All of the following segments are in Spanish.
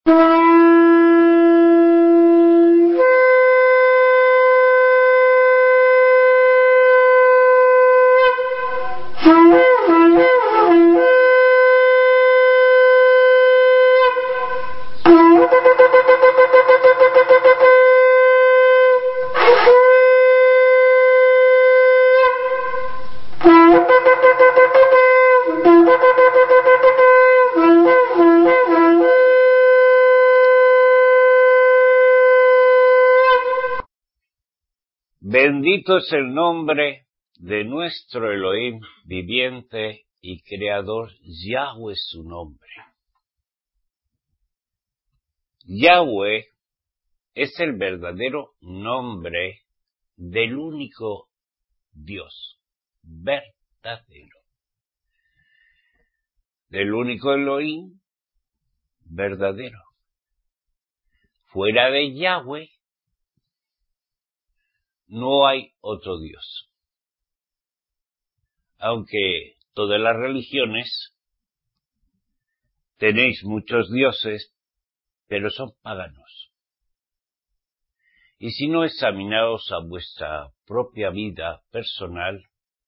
Bendito es el nombre de nuestro Elohim viviente y creador. Yahweh es su nombre. Yahweh es el verdadero nombre del único Dios, verdadero. Del único Elohim, verdadero. Fuera de Yahweh no hay otro Dios. Aunque todas las religiones tenéis muchos dioses, pero son paganos. Y si no examinaos a vuestra propia vida personal,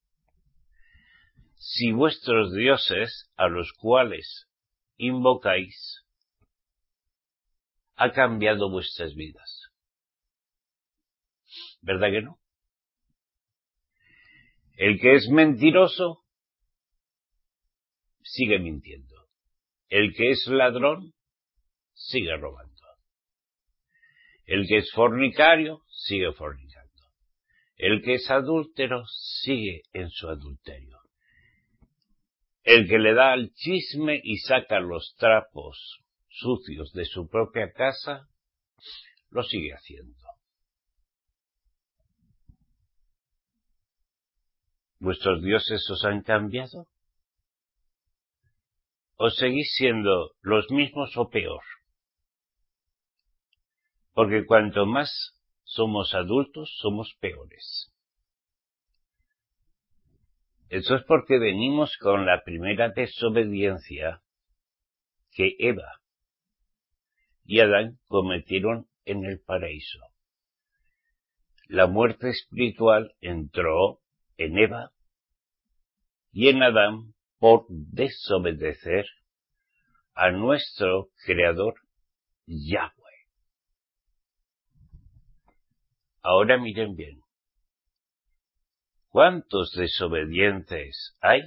si vuestros dioses a los cuales invocáis ha cambiado vuestras vidas. ¿Verdad que no? El que es mentiroso sigue mintiendo. El que es ladrón sigue robando. El que es fornicario sigue fornicando. El que es adúltero sigue en su adulterio. El que le da al chisme y saca los trapos sucios de su propia casa, lo sigue haciendo. ¿Vuestros dioses os han cambiado? ¿O seguís siendo los mismos o peor? Porque cuanto más somos adultos, somos peores. Eso es porque venimos con la primera desobediencia que Eva y Adán cometieron en el paraíso. La muerte espiritual entró en Eva y en Adán por desobedecer a nuestro Creador Yahweh. Ahora miren bien. ¿Cuántos desobedientes hay?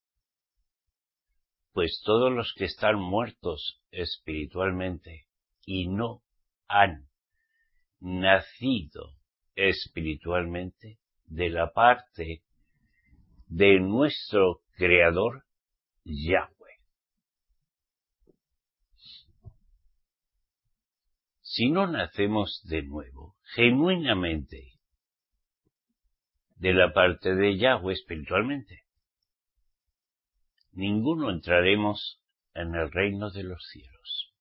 Pues todos los que están muertos espiritualmente y no han nacido espiritualmente de la parte de nuestro Creador Yahweh. Si no nacemos de nuevo, genuinamente, de la parte de Yahweh espiritualmente, ninguno entraremos en el reino de los cielos,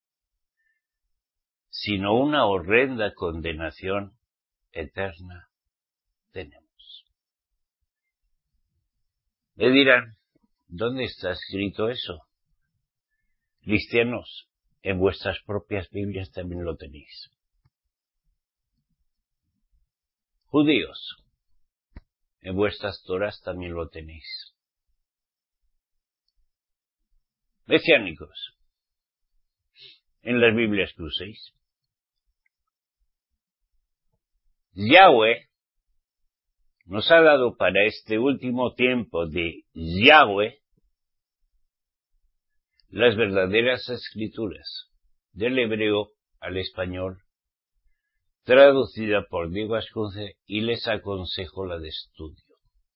sino una horrenda condenación eterna tenemos. Me dirán, ¿dónde está escrito eso? Cristianos, en vuestras propias Biblias también lo tenéis. Judíos, en vuestras Toras también lo tenéis. Mesiánicos, en las Biblias que uséis. Yahweh nos ha dado para este último tiempo de Yahweh las verdaderas escrituras, del hebreo al español, traducida por Diego Ascunce, y les aconsejo la de estudio.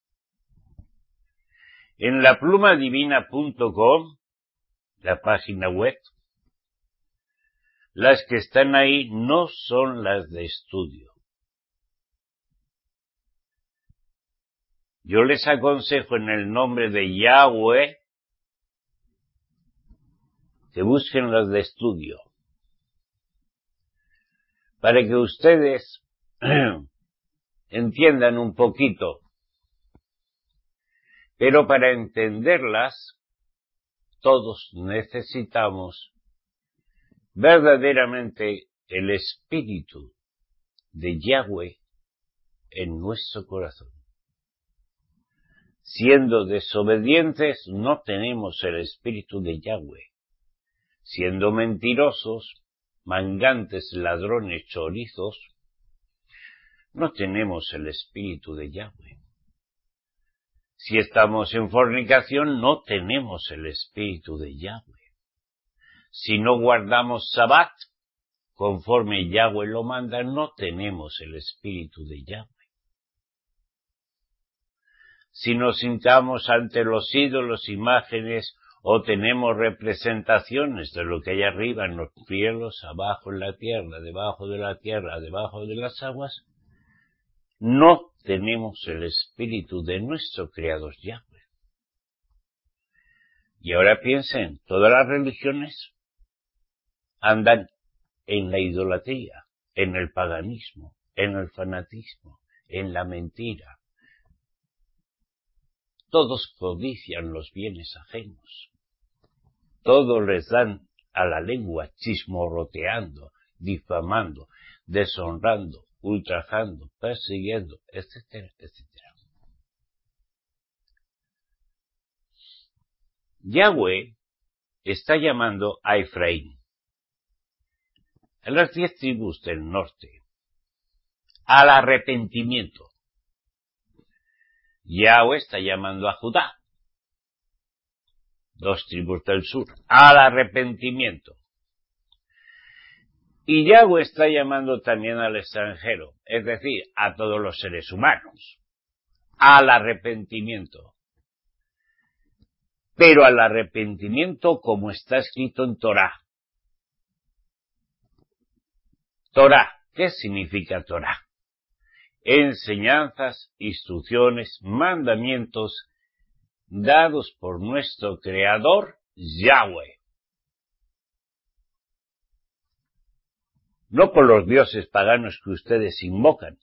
En laplumadivina.com, la página web, las que están ahí no son las de estudio. Yo les aconsejo en el nombre de Yahweh que busquen las de estudio, para que ustedes entiendan un poquito. Pero para entenderlas, todos necesitamos verdaderamente el espíritu de Yahweh en nuestro corazón. Siendo desobedientes, no tenemos el espíritu de Yahweh. Siendo mentirosos, mangantes, ladrones, chorizos, no tenemos el espíritu de Yahweh. Si estamos en fornicación, no tenemos el espíritu de Yahweh. Si no guardamos Sabbat, conforme Yahweh lo manda, no tenemos el espíritu de Yahweh. Si nos hincamos ante los ídolos, imágenes, o tenemos representaciones de lo que hay arriba en los cielos, abajo en la tierra, debajo de la tierra, debajo de las aguas, no tenemos el espíritu de nuestro Creador Yahweh. Y ahora piensen, todas las religiones andan en la idolatría, en el paganismo, en el fanatismo, en la mentira. Todos codician los bienes ajenos. Todos les dan a la lengua chismorroteando, difamando, deshonrando, ultrajando, persiguiendo, etcétera, etcétera. Yahweh está llamando a Efraín, a las 10 tribus del norte, al arrepentimiento. Yahweh está llamando a Judá, 2 tribus del sur, al arrepentimiento. Y Yahweh está llamando también al extranjero, es decir, a todos los seres humanos, al arrepentimiento. Pero al arrepentimiento como está escrito en Torá. Torá, ¿qué significa Torá? Enseñanzas, instrucciones, mandamientos dados por nuestro Creador, Yahweh. No por los dioses paganos que ustedes invocan.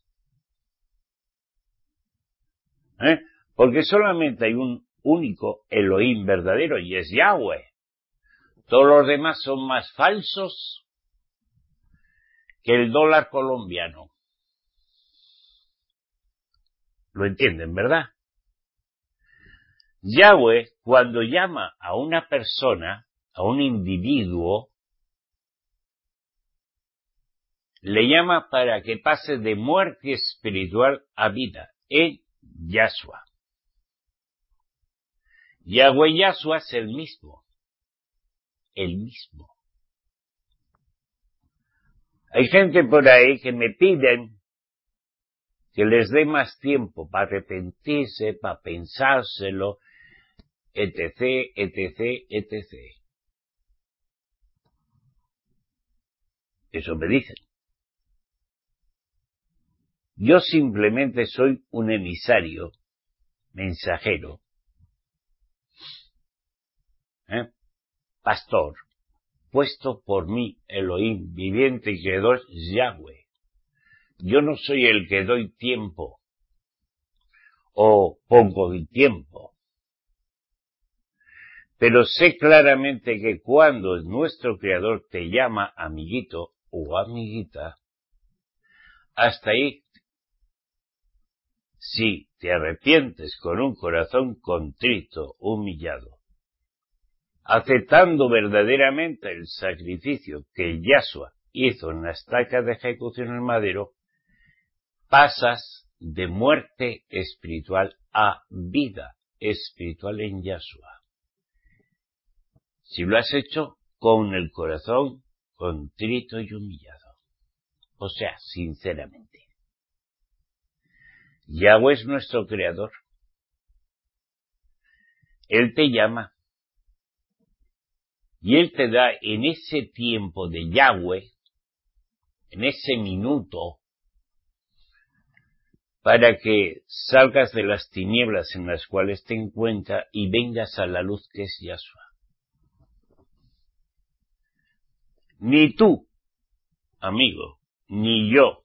Porque solamente hay un único Elohim verdadero y es Yahweh. Todos los demás son más falsos que el dólar colombiano. ¿Lo entienden, verdad? Yahweh, cuando llama a una persona, a un individuo, le llama para que pase de muerte espiritual a vida, en Yahshua. Yahweh Yahshua es el mismo. El mismo. Hay gente por ahí que me piden que les dé más tiempo para arrepentirse, para pensárselo, etc., etc., etc. Eso me dicen. Yo simplemente soy un emisario, mensajero, pastor, puesto por mí, Elohim, viviente y creador, Yahweh. Yo no soy el que doy tiempo, o pongo de tiempo. Pero sé claramente que cuando nuestro Creador te llama amiguito o amiguita, hasta ahí, si te arrepientes con un corazón contrito, humillado, aceptando verdaderamente el sacrificio que Yahshua hizo en la estaca de ejecución en el madero, pasas de muerte espiritual a vida espiritual en Yahshua. Si lo has hecho con el corazón contrito y humillado. O sea, sinceramente. Yahweh es nuestro Creador. Él te llama. Y Él te da en ese tiempo de Yahweh, en ese minuto, para que salgas de las tinieblas en las cuales te encuentras y vengas a la luz que es Yahshua. Ni tú, amigo, ni yo,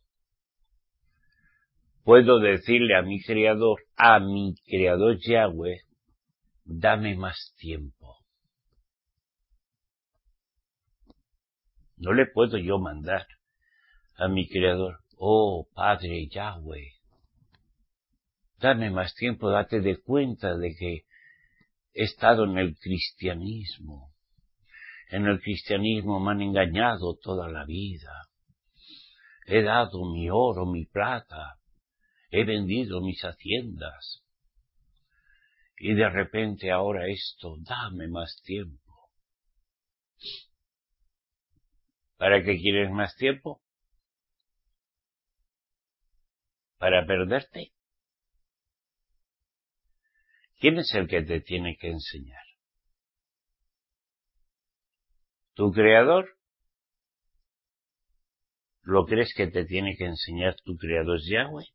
puedo decirle a mi Creador Yahweh, dame más tiempo. No le puedo yo mandar a mi Creador, oh Padre Yahweh, dame más tiempo, date de cuenta de que he estado en el cristianismo. En el cristianismo me han engañado toda la vida. He dado mi oro, mi plata, he vendido mis haciendas. Y de repente ahora esto, dame más tiempo. ¿Para qué quieres más tiempo? ¿Para perderte? ¿Quién es el que te tiene que enseñar? ¿Tu Creador? ¿Lo crees que te tiene que enseñar tu Creador Yahweh?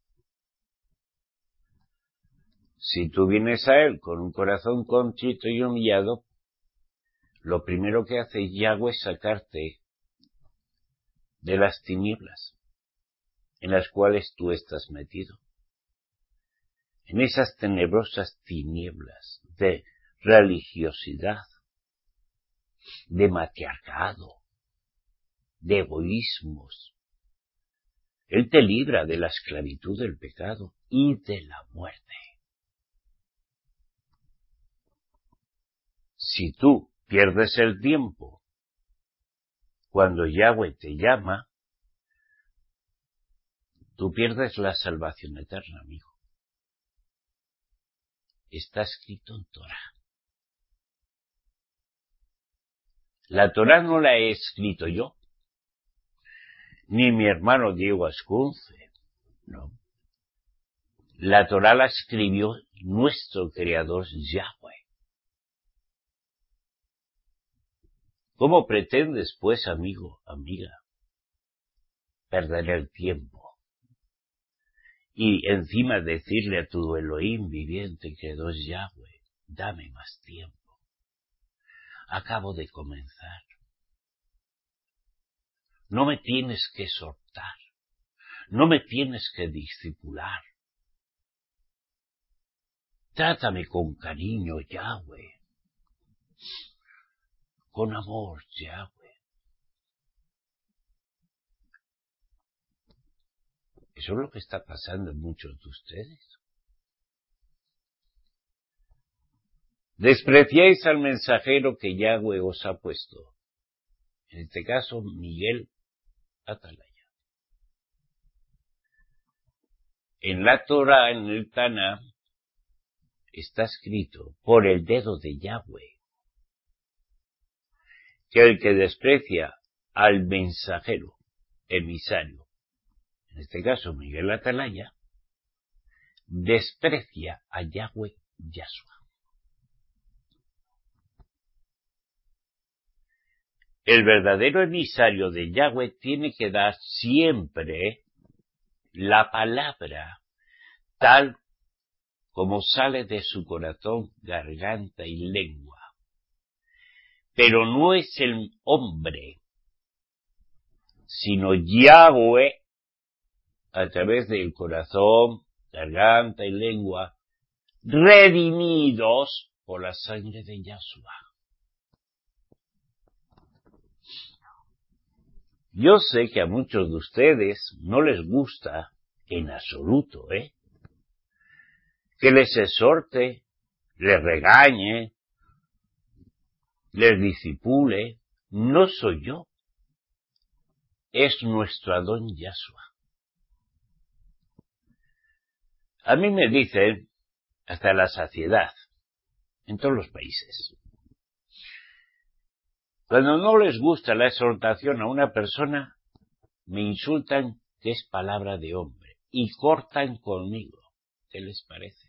Si tú vienes a Él con un corazón contrito y humillado, lo primero que hace Yahweh es sacarte de las tinieblas en las cuales tú estás metido. En esas tenebrosas tinieblas de religiosidad, de matriarcado, de egoísmos. Él te libra de la esclavitud del pecado y de la muerte. Si tú pierdes el tiempo cuando Yahweh te llama, tú pierdes la salvación eterna, amigo. Está escrito en Torah. La Torah no la he escrito yo, ni mi hermano Diego Ascunce, no. La Torah la escribió nuestro Creador Yahweh. ¿Cómo pretendes, pues, amigo, amiga, perder el tiempo? Y encima decirle a tu Elohim viviente, Creador Yahweh, dame más tiempo. Acabo de comenzar. No me tienes que exhortar. No me tienes que discipular. Trátame con cariño, Yahweh. Con amor, Yahweh. Eso es lo que está pasando en muchos de ustedes. Despreciáis al mensajero que Yahweh os ha puesto. En este caso, Miguel Atalaya. En la Torah, en el Taná, está escrito por el dedo de Yahweh que el que desprecia al mensajero, emisario, en este caso Miguel Atalaya, desprecia a Yahweh Yahshua. El verdadero emisario de Yahweh tiene que dar siempre la palabra tal como sale de su corazón, garganta y lengua. Pero no es el hombre, sino Yahweh, a través del corazón, garganta y lengua, redimidos por la sangre de Yahshua. Yo sé que a muchos de ustedes no les gusta en absoluto, que les exhorte, les regañe, les discipule. No soy yo, es nuestro Adón Yahshua. A mí me dicen, hasta la saciedad, en todos los países, cuando no les gusta la exhortación a una persona, me insultan que es palabra de hombre y cortan conmigo. ¿Qué les parece?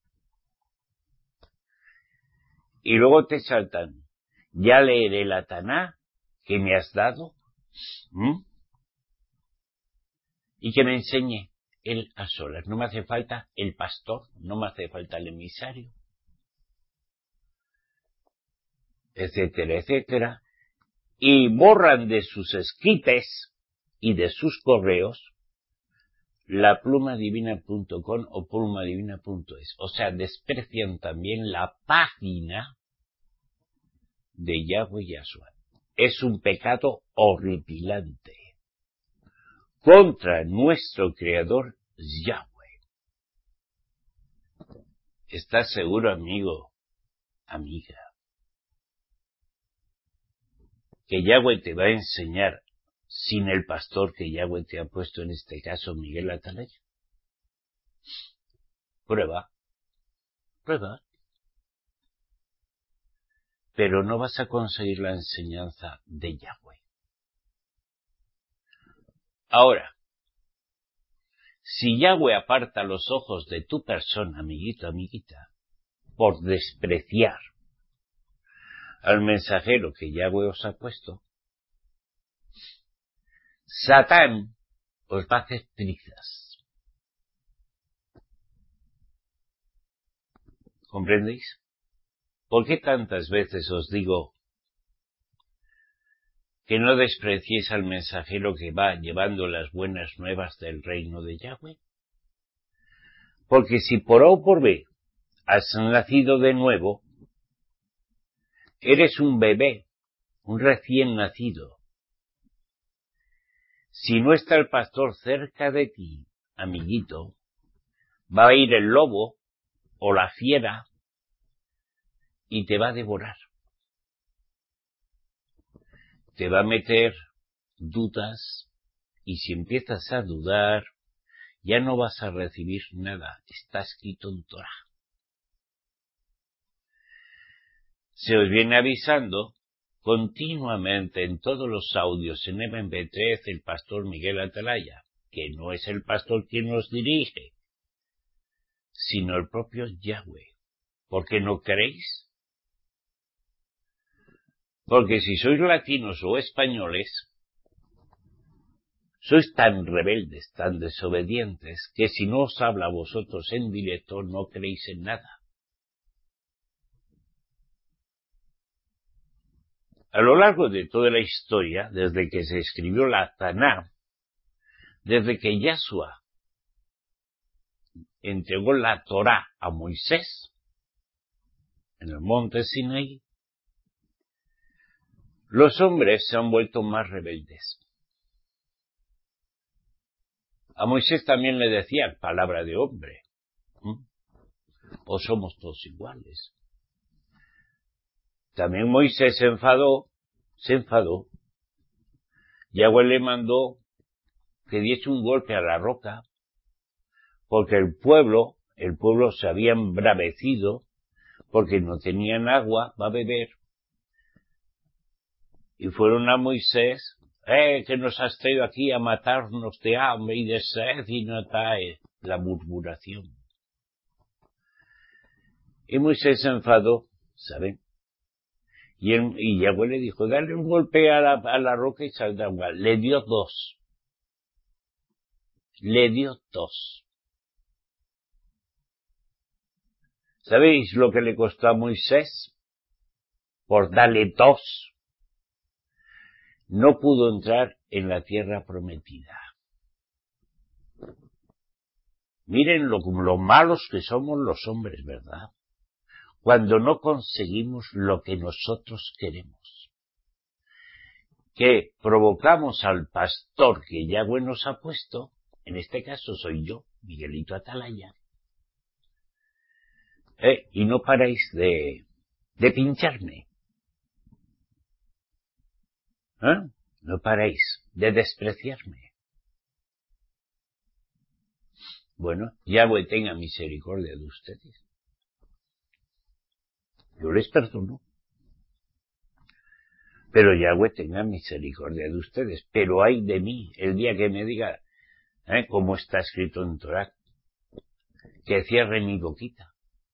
Y luego te saltan, ya leeré la Taná que me has dado, y que me enseñe él a solas. No me hace falta el pastor, no me hace falta el emisario, etcétera, etcétera. Y borran de sus escrites y de sus correos la plumadivina.com o plumadivina.es. O sea, desprecian también la página de Yahweh Yahshua. es un pecado horripilante contra nuestro Creador Yahweh. ¿Estás seguro, amigo, amiga, que Yahweh te va a enseñar sin el pastor que Yahweh te ha puesto, en este caso Miguel Atalaya? Prueba. Pero no vas a conseguir la enseñanza de Yahweh. Ahora, si Yahweh aparta los ojos de tu persona, amiguito, amiguita, por despreciar al mensajero que Yahweh os ha puesto, Satán os va a hacer trizas. ¿Comprendéis? ¿Por qué tantas veces os digo que no despreciéis al mensajero que va llevando las buenas nuevas del reino de Yahweh? Porque si por A o por B has nacido de nuevo, eres un bebé, un recién nacido. Si no está el pastor cerca de ti, amiguito, va a ir el lobo o la fiera y te va a devorar. Te va a meter dudas, y si empiezas a dudar, ya no vas a recibir nada. Está escrito en Torah. Se os viene avisando continuamente en todos los audios en MP3 el pastor Miguel Atalaya, que no es el pastor quien nos dirige, sino el propio Yahweh. ¿Por qué no creéis? Porque si sois latinos o españoles, sois tan rebeldes, tan desobedientes, que si no os habla a vosotros en directo no creéis en nada. A lo largo de toda la historia, desde que se escribió la Taná, desde que Yahshua entregó la Torá a Moisés en el monte Sinaí, los hombres se han vuelto más rebeldes. A Moisés también le decían palabra de hombre. O somos todos iguales. También Moisés se enfadó. Yahweh le mandó que diese un golpe a la roca, porque el pueblo se había embravecido, porque no tenían agua para beber, y fueron a Moisés, que nos has traído aquí a matarnos de hambre y de sed, y no trae la murmuración. Y Moisés se enfadó, ¿saben? Y Yahweh le dijo, dale un golpe a la roca y saldrá agua. Le dio dos. ¿Sabéis lo que le costó a Moisés? Por darle dos. No pudo entrar en la tierra prometida. Miren lo malos que somos los hombres, ¿verdad? Cuando no conseguimos lo que nosotros queremos. Que provocamos al pastor que Yahweh nos ha puesto, en este caso soy yo, Miguelito Atalaya, y no paráis de pincharme. No paráis de despreciarme. Bueno, Yahweh tenga misericordia de ustedes. Yo les perdono. Pero Yahweh tenga misericordia de ustedes. Pero ay de mí, el día que me diga, como está escrito en Torah, que cierre mi boquita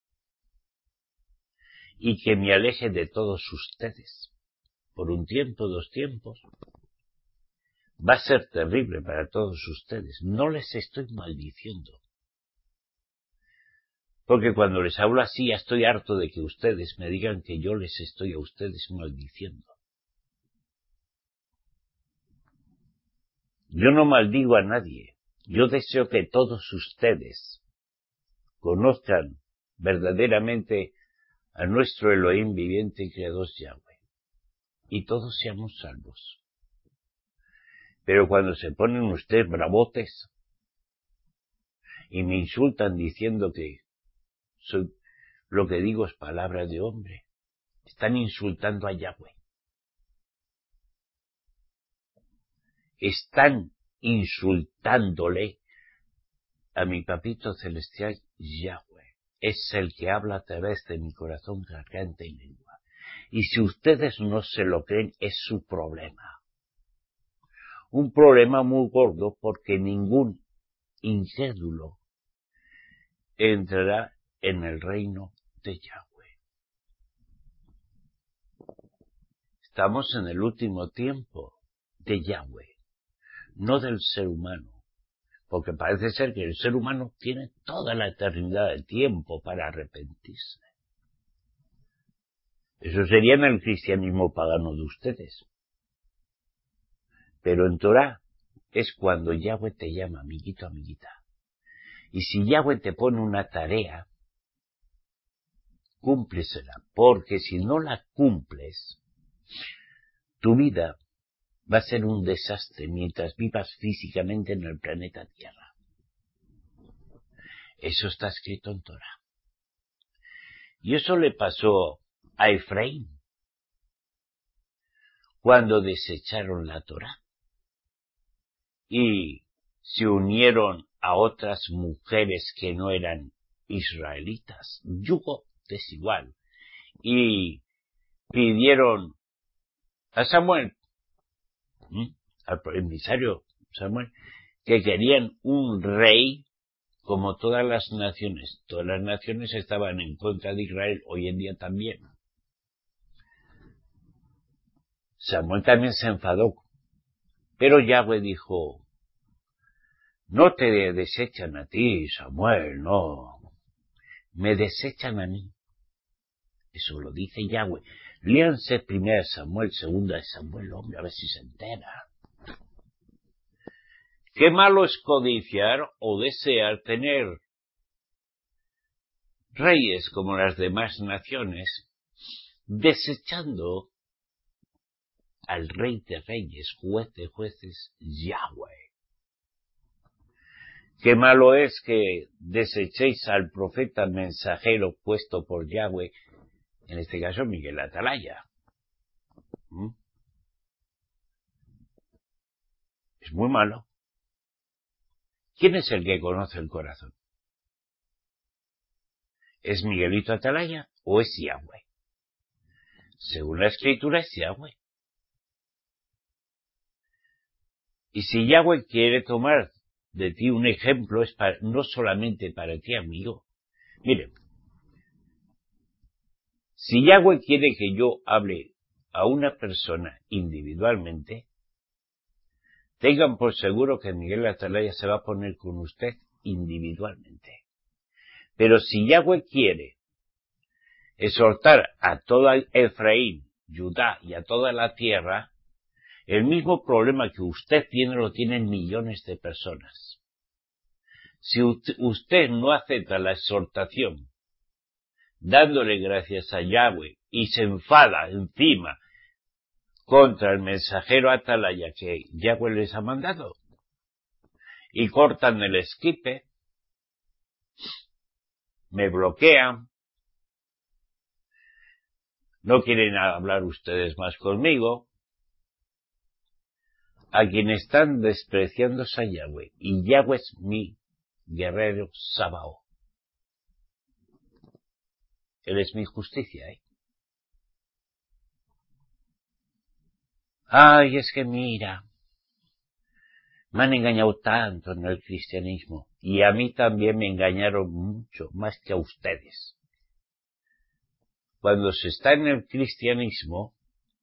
y que me aleje de todos ustedes por un tiempo, 2 tiempos. Va a ser terrible para todos ustedes. No les estoy maldiciendo. Porque cuando les hablo así, ya estoy harto de que ustedes me digan que yo les estoy a ustedes maldiciendo. Yo no maldigo a nadie. Yo deseo que todos ustedes conozcan verdaderamente a nuestro Elohim viviente y creador Yahweh. y todos seamos salvos. Pero cuando se ponen ustedes bravotes y me insultan diciendo que lo que digo es palabra de hombre, están insultando a Yahweh. Están insultándole a mi papito celestial Yahweh. Es el que habla a través de mi corazón, garganta y lengua. Y si ustedes no se lo creen, es su problema. Un problema muy gordo, porque ningún incrédulo entrará en el reino de Yahweh. Estamos en el último tiempo de Yahweh, no del ser humano. Porque parece ser que el ser humano tiene toda la eternidad de tiempo para arrepentirse. Eso sería en el cristianismo pagano de ustedes. Pero en Torah es cuando Yahweh te llama, amiguito, amiguita. Y si Yahweh te pone una tarea, cúmplesela, porque si no la cumples, tu vida va a ser un desastre mientras vivas físicamente en el planeta Tierra. Eso está escrito en Torah. Y eso le pasó a Efraín cuando desecharon la Torah y se unieron a otras mujeres que no eran israelitas, yugo desigual, y pidieron a Samuel, al emisario Samuel, que querían un rey como todas las naciones. Todas las naciones estaban en contra de Israel, hoy en día también. Samuel también se enfadó, pero Yahweh dijo, no te desechan a ti, Samuel, no, me desechan a mí. Eso lo dice Yahweh. Léanse 1 Samuel, 2 Samuel, hombre, a ver si se entera. Qué malo es codiciar o desear tener reyes como las demás naciones, desechando al Rey de Reyes, Juez de Jueces, Yahweh. Qué malo es que desechéis al profeta mensajero puesto por Yahweh, en este caso Miguel Atalaya. Es muy malo. ¿Quién es el que conoce el corazón? ¿Es Miguelito Atalaya o es Yahweh? Según la Escritura es Yahweh. Y si Yahweh quiere tomar de ti un ejemplo, es no solamente para ti, amigo. Miren, si Yahweh quiere que yo hable a una persona individualmente, tengan por seguro que Miguel Atalaya se va a poner con usted individualmente. Pero si Yahweh quiere exhortar a todo Efraín, Judá y a toda la tierra, el mismo problema que usted tiene lo tienen millones de personas. Si usted no acepta la exhortación, dándole gracias a Yahweh, y se enfada encima contra el mensajero Atalaya que Yahweh les ha mandado, y cortan el esquipe, me bloquean, no quieren hablar ustedes más conmigo, a quienes están despreciando a Yahweh, y Yahweh es mi guerrero Sabaoth. Él es mi justicia, Ay, es que mira, me han engañado tanto en el cristianismo, y a mí también me engañaron mucho, más que a ustedes. Cuando se está en el cristianismo,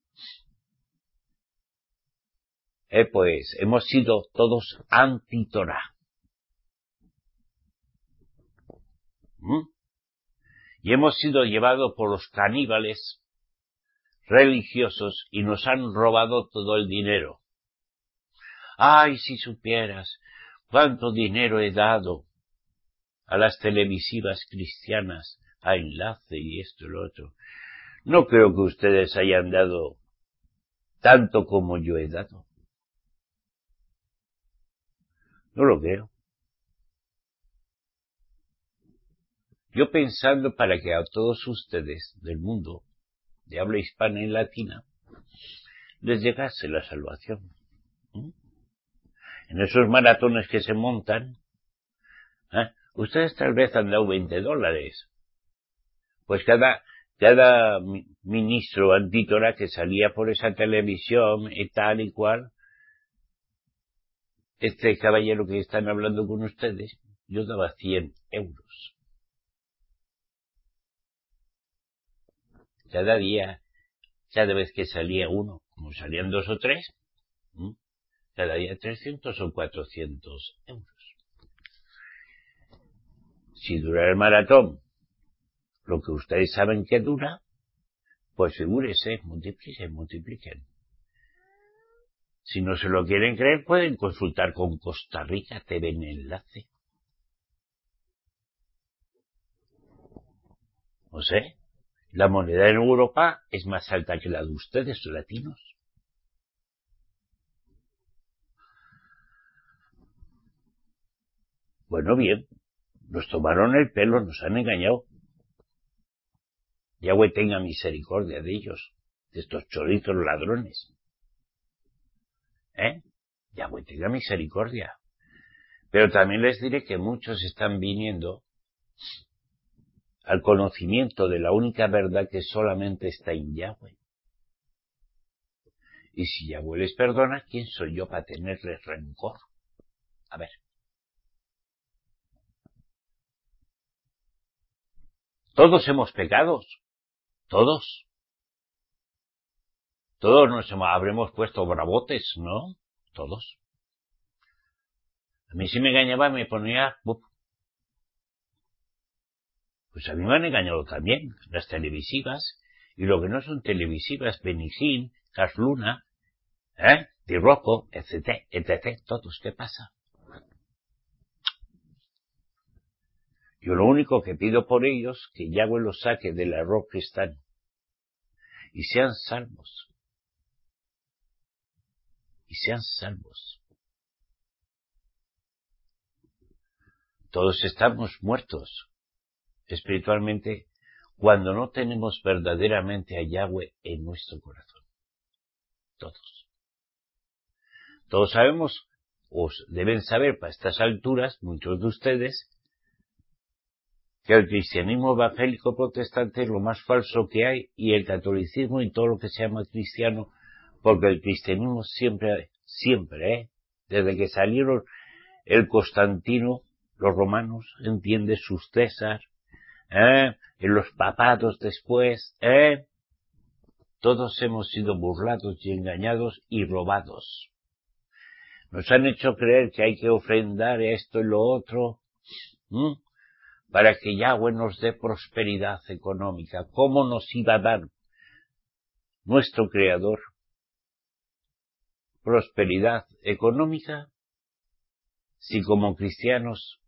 pues hemos sido todos anti-Torah. Y hemos sido llevados por los caníbales religiosos y nos han robado todo el dinero. Ay, si supieras cuánto dinero he dado a las televisivas cristianas, a Enlace y esto y lo otro. No creo que ustedes hayan dado tanto como yo he dado. No lo creo. Yo pensando para que a todos ustedes del mundo, de habla hispana y latina, les llegase la salvación. En esos maratones que se montan, ustedes tal vez han dado $20. Pues cada ministro antítora que salía por esa televisión y tal y cual, este caballero que están hablando con ustedes, yo daba 100 euros. Cada día, cada vez que salía uno, como salían 2 o 3, cada día 300 o 400 euros. Si dura el maratón lo que ustedes saben que dura, pues figúrese, multipliquen. Si no se lo quieren creer, pueden consultar con Costa Rica TV en enlace. No sé, la moneda en Europa es más alta que la de ustedes, latinos. Bueno, bien, nos tomaron el pelo, nos han engañado. Yahweh tenga misericordia de ellos, de estos choritos ladrones. Yahweh tenga misericordia. Pero también les diré que muchos están viniendo al conocimiento de la única verdad que solamente está en Yahweh. Y si Yahweh les perdona, ¿quién soy yo para tenerles rencor? A ver. Todos hemos pecado. Todos. Todos nos habremos puesto bravotes, ¿no? Todos. A mí si me engañaba me ponía... Pues a mí me han engañado también las televisivas, y lo que no son televisivas, Benigín, Casluna, Dirroco, etc. Todos, ¿qué pasa? Yo lo único que pido por ellos, que Yahweh los saque del error que están, y sean salvos. Todos estamos muertos espiritualmente cuando no tenemos verdaderamente a Yahweh en nuestro corazón. Todos sabemos, o deben saber para estas alturas, muchos de ustedes, que el cristianismo evangélico protestante es lo más falso que hay, y el catolicismo y todo lo que se llama cristiano, porque el cristianismo siempre, desde que salieron el Constantino, los romanos, entiende, sus César, en los papados después, todos hemos sido burlados y engañados y robados. Nos han hecho creer que hay que ofrendar esto y lo otro, para que Yahweh nos dé prosperidad económica. ¿Cómo nos iba a dar nuestro Creador prosperidad económica si como cristianos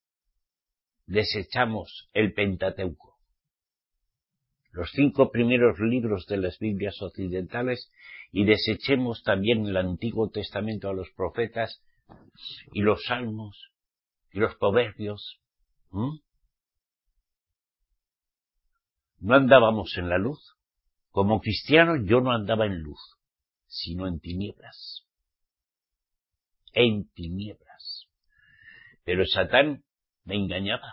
desechamos el Pentateuco, los 5 primeros libros de las Biblias occidentales, y desechemos también el Antiguo Testamento a los profetas y los Salmos y los Proverbios? ¿No andábamos en la luz? Como cristiano yo no andaba en luz, sino en tinieblas. En tinieblas. Pero Satán me engañaba.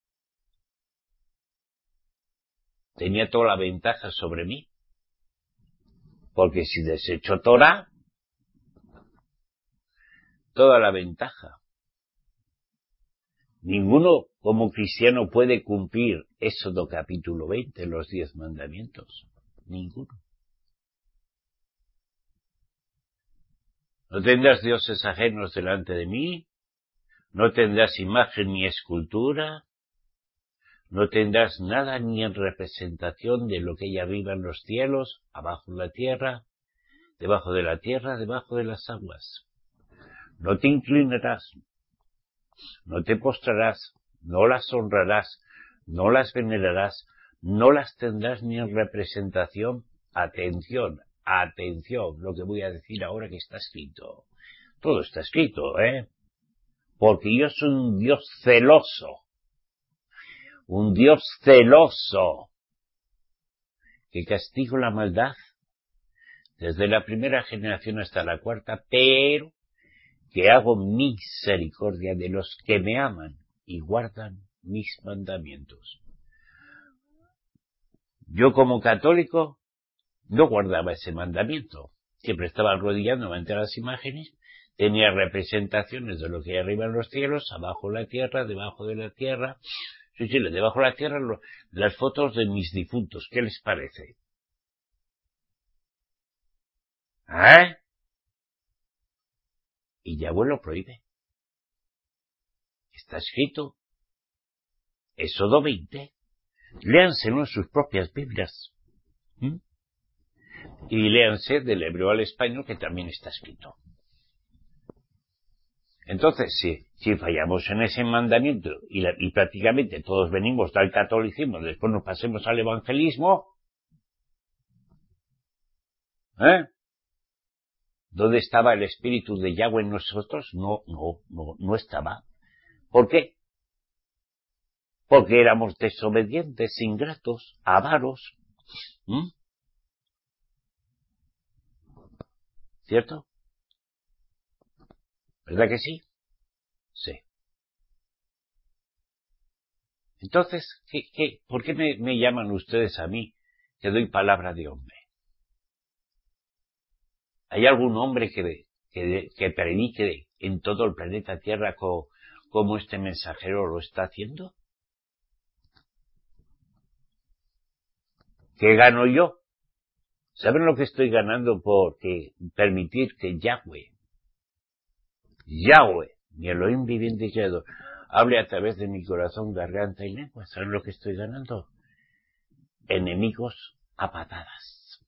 Tenía toda la ventaja sobre mí. Porque si desecho Torah, toda la ventaja. Ninguno como cristiano puede cumplir Éxodo capítulo 20, los 10 mandamientos. Ninguno. No tendrás dioses ajenos delante de mí, no tendrás imagen ni escultura, no tendrás nada ni en representación de lo que hay arriba en los cielos, abajo en la tierra, debajo de la tierra, debajo de las aguas. No te inclinarás, no te postrarás, no las honrarás, no las venerarás, no las tendrás ni en representación, atención, atención, lo que voy a decir ahora que está escrito. Todo está escrito, ¿eh? Porque yo soy un Dios celoso. Un Dios celoso. Que castigo la maldad desde la primera generación hasta la cuarta, pero que hago misericordia de los que me aman y guardan mis mandamientos. Yo como católico no guardaba ese mandamiento. Siempre estaba arrodillándome ante las imágenes, tenía representaciones de lo que hay arriba en los cielos, abajo la tierra, debajo de la tierra. Sí, debajo de la tierra las fotos de mis difuntos. ¿Qué les parece? ¿Eh? Y Yahweh lo prohíbe. Está escrito. Éxodo 20. Léanselo en sus propias Biblias. Y léanse del hebreo al español, que también está escrito. Entonces, si fallamos en ese mandamiento y prácticamente todos venimos del catolicismo, después nos pasemos al evangelismo, ¿dónde estaba el espíritu de Yahweh en nosotros? No estaba. ¿Por qué? Porque éramos desobedientes, ingratos, avaros. ¿Cierto? ¿Verdad que sí? Sí. Entonces, ¿por qué me llaman ustedes a mí que doy palabra de hombre? ¿Hay algún hombre que predique en todo el planeta Tierra como este mensajero lo está haciendo? ¿Qué gano yo? ¿Saben lo que estoy ganando por permitir que Yahweh, mi Elohim viviente y creador, hable a través de mi corazón, garganta y lengua? ¿Saben lo que estoy ganando? Enemigos a patadas.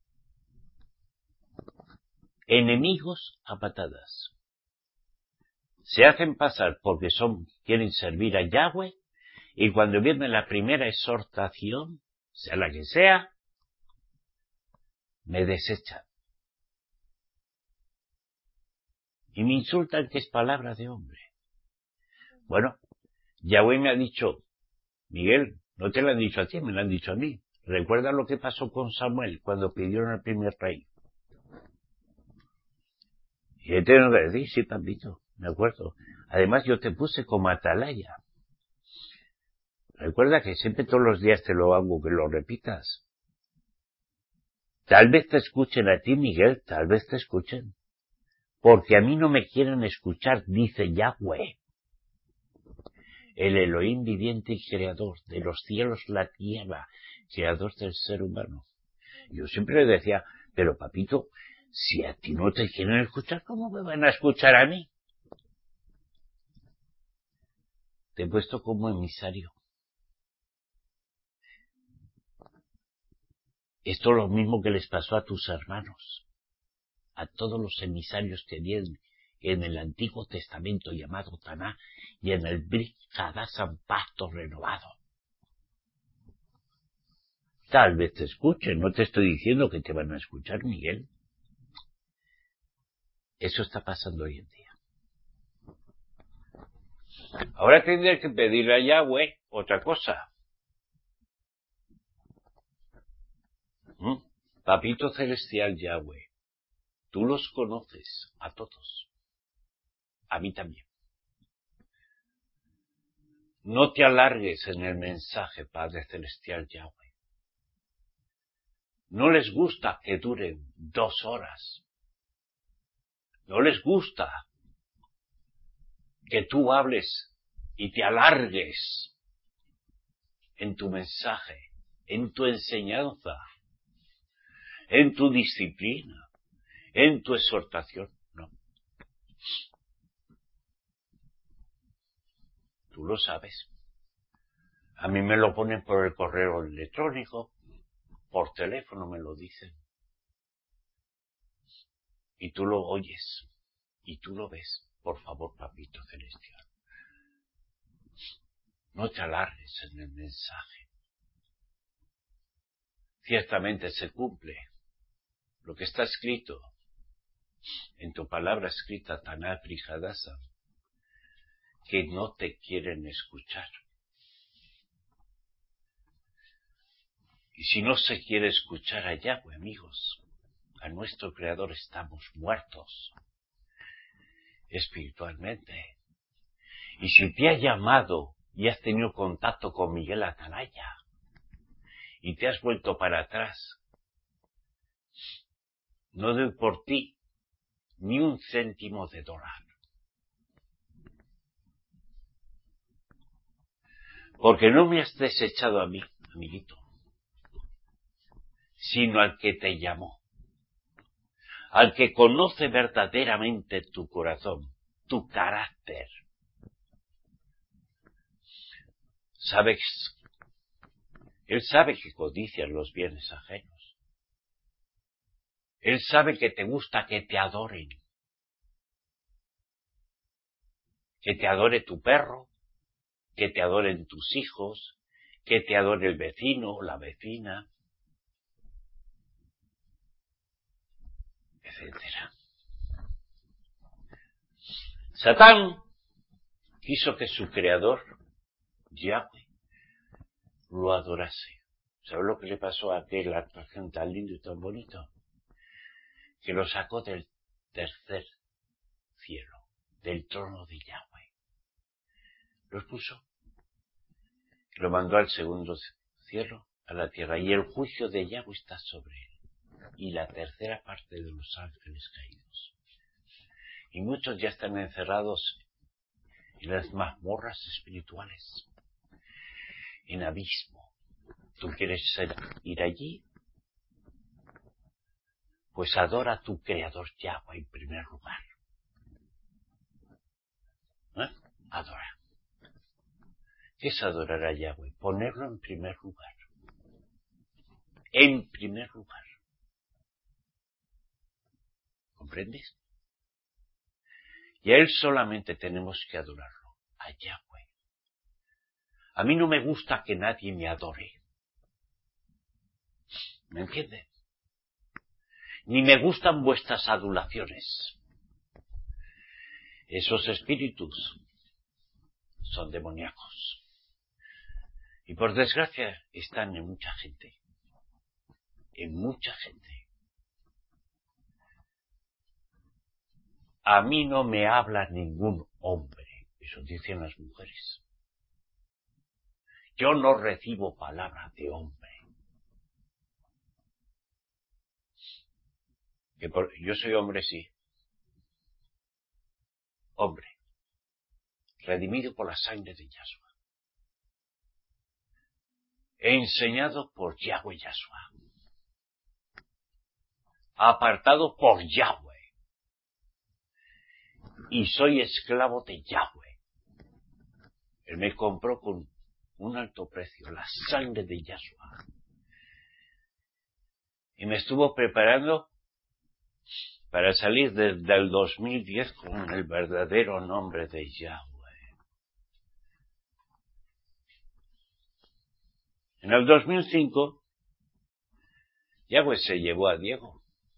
Enemigos a patadas. Se hacen pasar porque quieren servir a Yahweh, y cuando viene la primera exhortación, sea la que sea, me desechan. Y me insultan que es palabra de hombre. Bueno, Yahweh me ha dicho, Miguel, no te lo han dicho a ti, me lo han dicho a mí. ¿Recuerda lo que pasó con Samuel cuando pidieron al primer rey? Y le tengo que decir, sí, papito, me acuerdo. Además, yo te puse como atalaya. Recuerda que siempre todos los días te lo hago, que lo repitas. Tal vez te escuchen a ti, Miguel, tal vez te escuchen. Porque a mí no me quieren escuchar, dice Yahweh. El Elohim viviente y creador de los cielos, la tierra, creador del ser humano. Yo siempre le decía, pero papito, si a ti no te quieren escuchar, ¿cómo me van a escuchar a mí? Te he puesto como emisario. Esto es lo mismo que les pasó a tus hermanos, a todos los emisarios que vienen en el Antiguo Testamento llamado Taná y en el Brit Hadashah, pacto renovado. Tal vez te escuchen, no te estoy diciendo que te van a escuchar, Miguel. Eso está pasando hoy en día. Ahora tendré que pedirle a Yahweh otra cosa. Papito celestial Yahweh, tú los conoces a todos. A mí también. No te alargues en el mensaje, Padre celestial Yahweh. No les gusta que duren 2 horas. No les gusta que tú hables y te alargues en tu mensaje, en tu enseñanza, en tu disciplina, en tu exhortación. No. Tú lo sabes. A mí me lo ponen por el correo electrónico, por teléfono me lo dicen. Y tú lo oyes, y tú lo ves. Por favor, papito celestial. No te alargues en el mensaje. Ciertamente se cumple lo que está escrito en tu palabra escrita Tanatri Hadasa, que no te quieren escuchar. Y si no se quiere escuchar a Yahweh, amigos, a nuestro Creador, estamos muertos espiritualmente. Y si te ha llamado y has tenido contacto con Miguel Atalaya y te has vuelto para atrás, no doy por ti ni un céntimo de dólar. Porque no me has desechado a mí, amiguito, sino al que te llamó, al que conoce verdaderamente tu corazón, tu carácter. Él sabe que codicias los bienes ajenos. Él sabe que te gusta que te adoren. Que te adore tu perro, que te adoren tus hijos, que te adore el vecino o la vecina, etcétera. Satán quiso que su creador, Yahweh, lo adorase. ¿Sabes lo que le pasó a aquella actuación tan lindo y tan bonito? Que lo sacó del tercer cielo, del trono de Yahweh. Lo expuso. Lo mandó al segundo cielo, a la tierra. Y el juicio de Yahweh está sobre él. Y la tercera parte de los ángeles caídos. Y muchos ya están encerrados en las mazmorras espirituales, en abismo. ¿Tú quieres ir allí? Pues adora a tu Creador Yahweh en primer lugar. Adora. ¿Qué es adorar a Yahweh? Ponerlo en primer lugar. En primer lugar. ¿Comprendes? Y a Él solamente tenemos que adorarlo, a Yahweh. A mí no me gusta que nadie me adore. ¿Me entiendes? Ni me gustan vuestras adulaciones. Esos espíritus son demoníacos. Y por desgracia están en mucha gente. En mucha gente. A mí no me habla ningún hombre. Eso dicen las mujeres. Yo no recibo palabra de hombre. Yo soy hombre, sí. Hombre. Redimido por la sangre de Yahshua. Enseñado por Yahweh Yahshua. Apartado por Yahweh. Y soy esclavo de Yahweh. Él me compró con un alto precio, la sangre de Yahshua. Y me estuvo preparando para salir desde el 2010 con el verdadero nombre de Yahweh. En el 2005, Yahweh se llevó a Diego.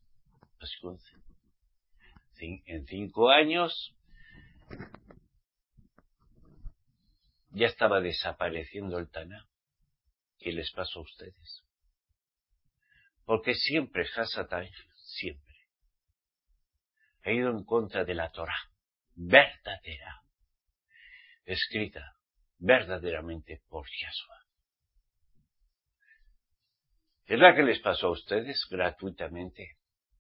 En 5 años ya estaba desapareciendo el Taná. ¿Qué les pasó a ustedes? Porque siempre Hasatán, siempre, ha ido en contra de la Torah, verdadera, escrita verdaderamente por Yahshua. ¿Es la que les pasó a ustedes gratuitamente?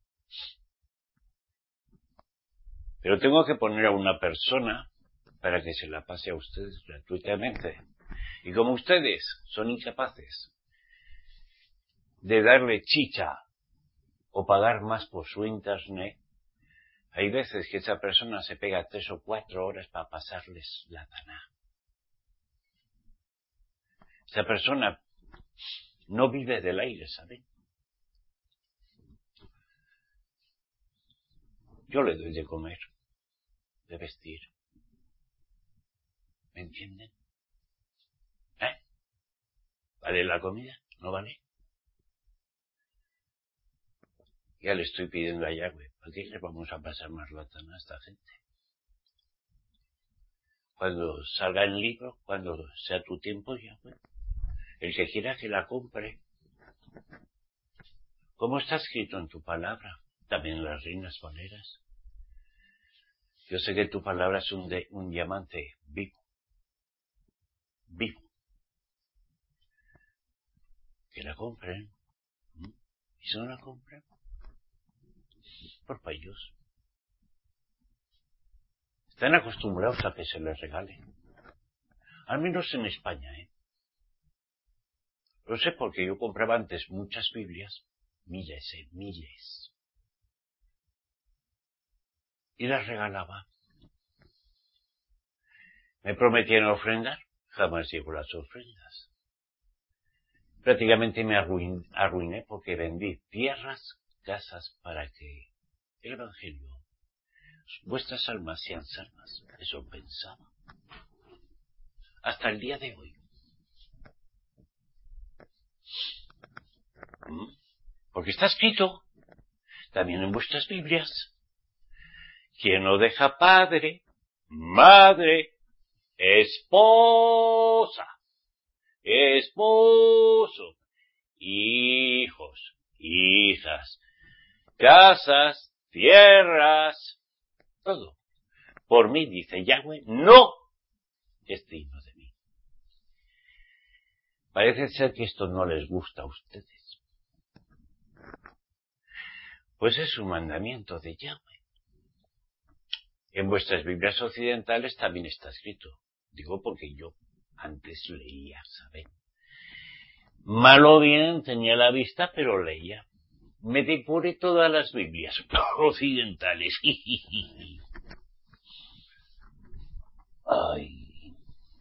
Pero tengo que poner a una persona para que se la pase a ustedes gratuitamente. Y como ustedes son incapaces de darle chicha o pagar más por su internet, hay veces que esa persona se pega 3 o 4 horas para pasarles la Taná. Esa persona no vive del aire, ¿saben? Yo le doy de comer, de vestir. ¿Me entienden? ¿Vale la comida? ¿No vale? Ya le estoy pidiendo a Yahweh, ¿para qué le vamos a pasar más lata a esta gente? Cuando salga el libro, cuando sea tu tiempo, Yahweh, el que quiera que la compre. ¿Cómo está escrito en tu palabra? También en las Reinas Valeras. Yo sé que tu palabra es un diamante vivo. Vivo. Que la compren. Y si no la compran, por payos. Están acostumbrados a que se les regale. Al menos en España, Lo sé porque yo compraba antes muchas Biblias, miles. Y las regalaba. Me prometían ofrendar, jamás llegó las ofrendas. Prácticamente me arruiné porque vendí tierras, casas para que el Evangelio, vuestras almas sean salvas. Eso pensaba. Hasta el día de hoy. Porque está escrito, también en vuestras Biblias, quien no deja padre, madre, esposa, esposo, hijos, hijas, casas, tierras, todo. Por mí, dice Yahweh, no es digno de mí. Parece ser que esto no les gusta a ustedes. Pues es un mandamiento de Yahweh. En vuestras Biblias occidentales también está escrito. Digo porque yo antes leía, ¿saben? Mal o bien tenía la vista, pero leía. Me devoré todas las Biblias occidentales. Ay.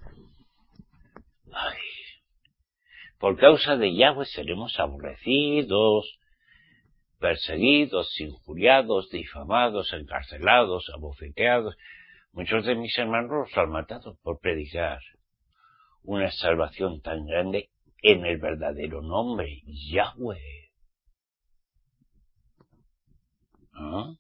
Por causa de Yahweh seremos aborrecidos, perseguidos, injuriados, difamados, encarcelados, abofeteados. Muchos de mis hermanos los han matado por predicar una salvación tan grande en el verdadero nombre, Yahweh. ¿Ah?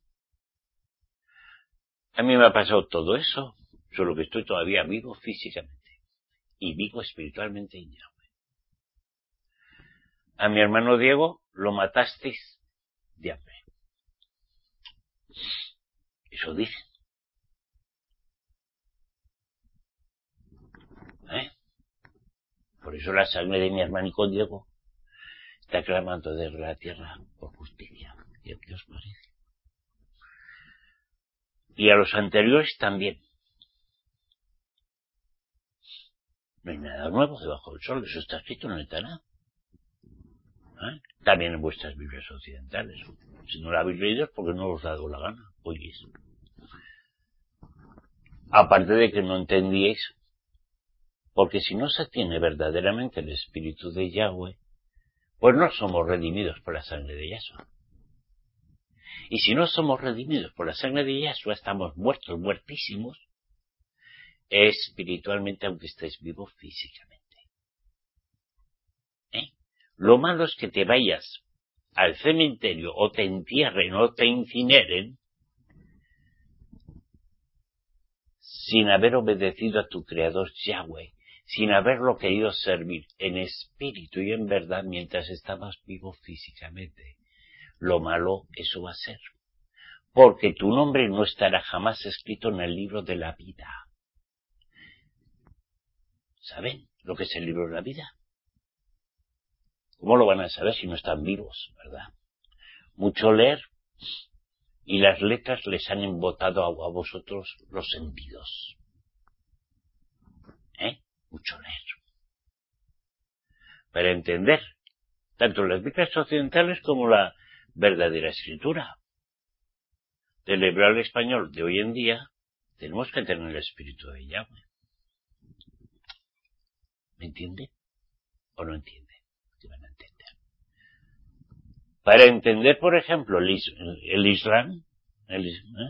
A mí me ha pasado todo eso, solo que estoy todavía vivo físicamente y vivo espiritualmente en Yahweh. A mi hermano Diego lo matasteis de hambre. Eso dice. Por eso la sangre de mi hermanico Diego está clamando desde la tierra por justicia. ¿Qué os parece? Y a los anteriores también. No hay nada nuevo debajo del sol, eso está escrito en el Taná. También en vuestras Biblias occidentales. Si no la habéis leído es porque no os ha dado la gana. Oye, aparte de que no entendíais, porque si no se tiene verdaderamente el espíritu de Yahweh, pues no somos redimidos por la sangre de Yahshua. Y si no somos redimidos por la sangre de Yahshua, estamos muertos, muertísimos, espiritualmente, aunque estés vivo físicamente. Lo malo es que te vayas al cementerio o te entierren o te incineren sin haber obedecido a tu Creador Yahweh, sin haberlo querido servir en espíritu y en verdad mientras estabas vivo físicamente. Lo malo eso va a ser, porque tu nombre no estará jamás escrito en el libro de la vida. ¿Saben lo que es el libro de la vida? ¿Cómo lo van a saber si no están vivos, verdad? Mucho leer y las letras les han embotado a vosotros los sentidos. Mucho leer. Para entender tanto las Biblias occidentales como la verdadera escritura. Del hebreo al español de hoy en día tenemos que tener el espíritu de Yahweh. ¿Me entiende? ¿O no entiende? ¿Qué van a entender? Para entender, por ejemplo, el Islam, el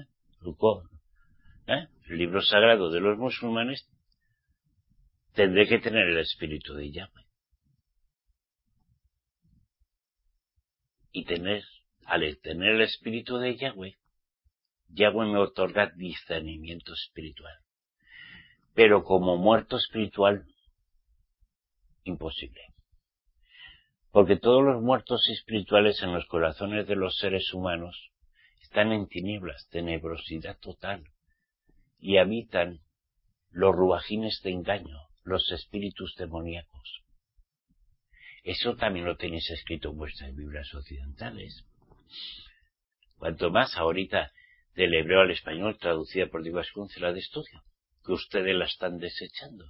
libro sagrado de los musulmanes, tendré que tener el espíritu de Yahweh. Y tener al tener el espíritu de Yahweh, Yahweh me otorga discernimiento espiritual. Pero como muerto espiritual, imposible. Porque todos los muertos espirituales en los corazones de los seres humanos están en tinieblas, tenebrosidad total, y habitan los ruajines de engaño, los espíritus demoníacos. Eso también lo tenéis escrito en vuestras Biblias occidentales. Cuanto más ahorita del hebreo al español traducida por Diego Ascúncela de estudio, que ustedes la están desechando.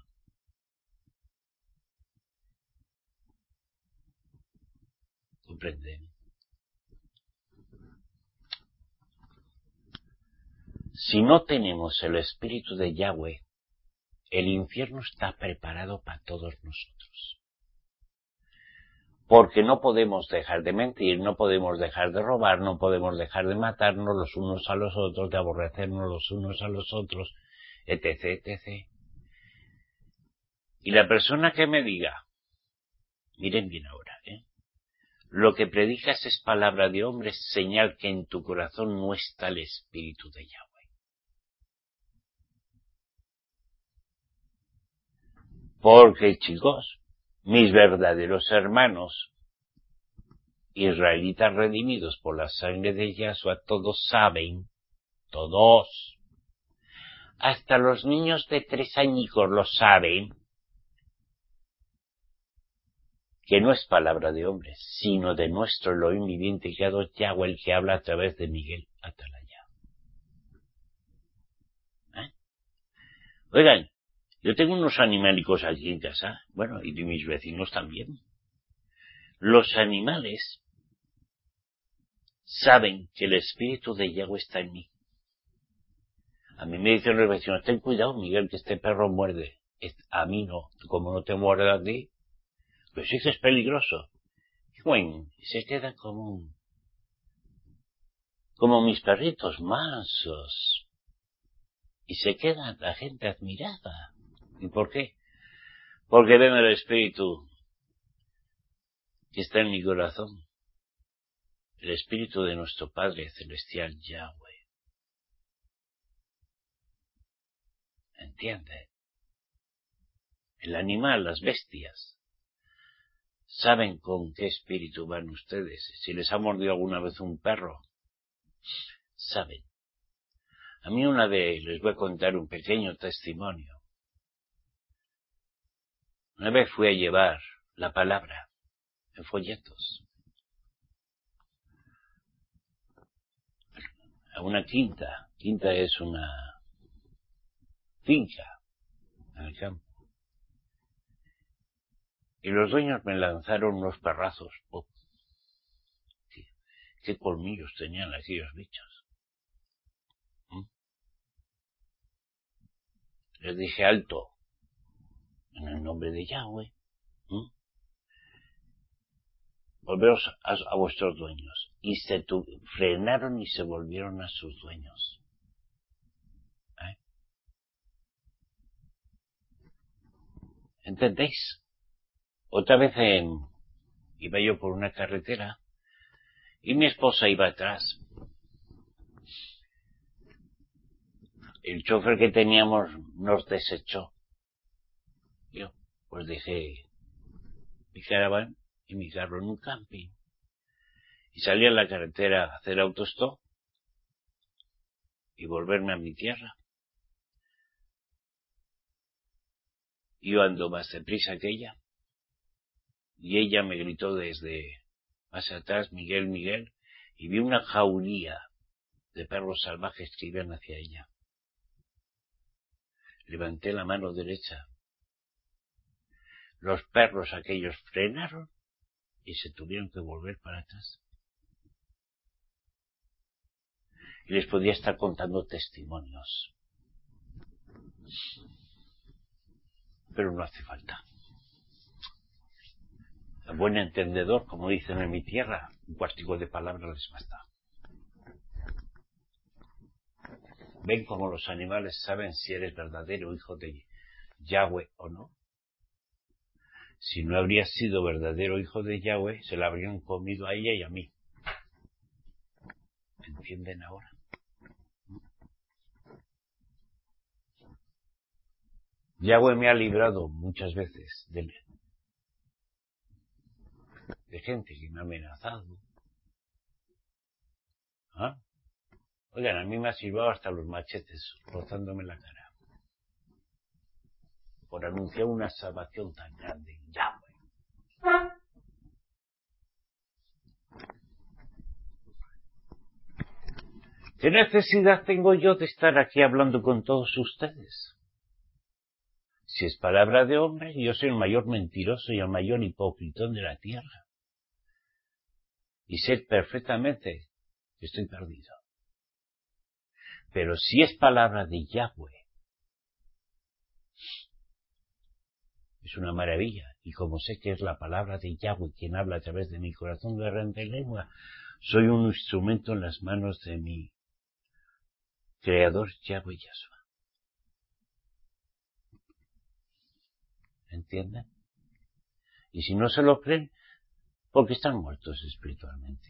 ¿Comprenden? Si no tenemos el espíritu de Yahweh, el infierno está preparado para todos nosotros. Porque no podemos dejar de mentir, no podemos dejar de robar, no podemos dejar de matarnos los unos a los otros, de aborrecernos los unos a los otros, etc., etc. Y la persona que me diga, miren bien ahora, lo que predicas es palabra de hombre, señal que en tu corazón no está el espíritu de Yahweh. Porque, chicos, mis verdaderos hermanos, israelitas redimidos por la sangre de Yahshua, todos saben, todos, hasta los niños de 3 añicos lo saben, que no es palabra de hombres, sino de nuestro Elohim viviente, que ha dado Yahweh, el que habla a través de Miguel Atalaya. Oigan, yo tengo unos animalicos aquí en casa, bueno, y de mis vecinos también. Los animales saben que el espíritu de Yahweh está en mí. A mí me dicen los vecinos, ten cuidado, Miguel, que este perro muerde. A mí no, como no te muerde a ti, pues sí que es peligroso. Y bueno, se quedan como mis perritos mansos. Y se queda la gente admirada. ¿Y por qué? Porque ven el espíritu que está en mi corazón. El espíritu de nuestro Padre Celestial Yahweh. ¿Entiende? El animal, las bestias, saben con qué espíritu van ustedes. Si les ha mordido alguna vez un perro, saben. A mí una vez les voy a contar un pequeño testimonio. Una vez fui a llevar la palabra en folletos a una quinta. Quinta es una finca en el campo. Y los dueños me lanzaron unos perrazos. Oh, qué colmillos tenían aquellos bichos. Les dije alto, en el nombre de Yahweh. Volveros a vuestros dueños. Y se frenaron y se volvieron a sus dueños. ¿Entendéis? Otra vez iba yo por una carretera y mi esposa iba atrás. El chofer que teníamos nos desechó. Yo, pues dejé mi caravana y mi carro en un camping. Y salí a la carretera a hacer autostop y volverme a mi tierra. Yo ando más deprisa que ella. Y ella me gritó desde más atrás, Miguel, Miguel, y vi una jauría de perros salvajes que iban hacia ella. Levanté la mano derecha. Los perros aquellos frenaron y se tuvieron que volver para atrás. Y les podía estar contando testimonios. Pero no hace falta. A buen entendedor, como dicen en mi tierra, un cuartico de palabras les basta. ¿Ven cómo los animales saben si eres verdadero hijo de Yahweh o no? Si no habría sido verdadero hijo de Yahweh, se la habrían comido a ella y a mí. entienden ahora? Yahweh me ha librado muchas veces de gente que me ha amenazado. ¿Ah? Oigan, a mí me ha silbado hasta los machetes, rozándome la cara, por anunciar una salvación tan grande. Yahweh. ¿Qué necesidad tengo yo de estar aquí hablando con todos ustedes? Si es palabra de hombre, yo soy el mayor mentiroso y el mayor hipócritón de la tierra. Y sé perfectamente que estoy perdido. Pero si es palabra de Yahweh, es una maravilla. Y como sé que es la palabra de Yahweh quien habla a través de mi corazón de renta y lengua, soy un instrumento en las manos de mi Creador Yahweh Yahshua. ¿Entienden? Y si no se lo creen, porque están muertos espiritualmente.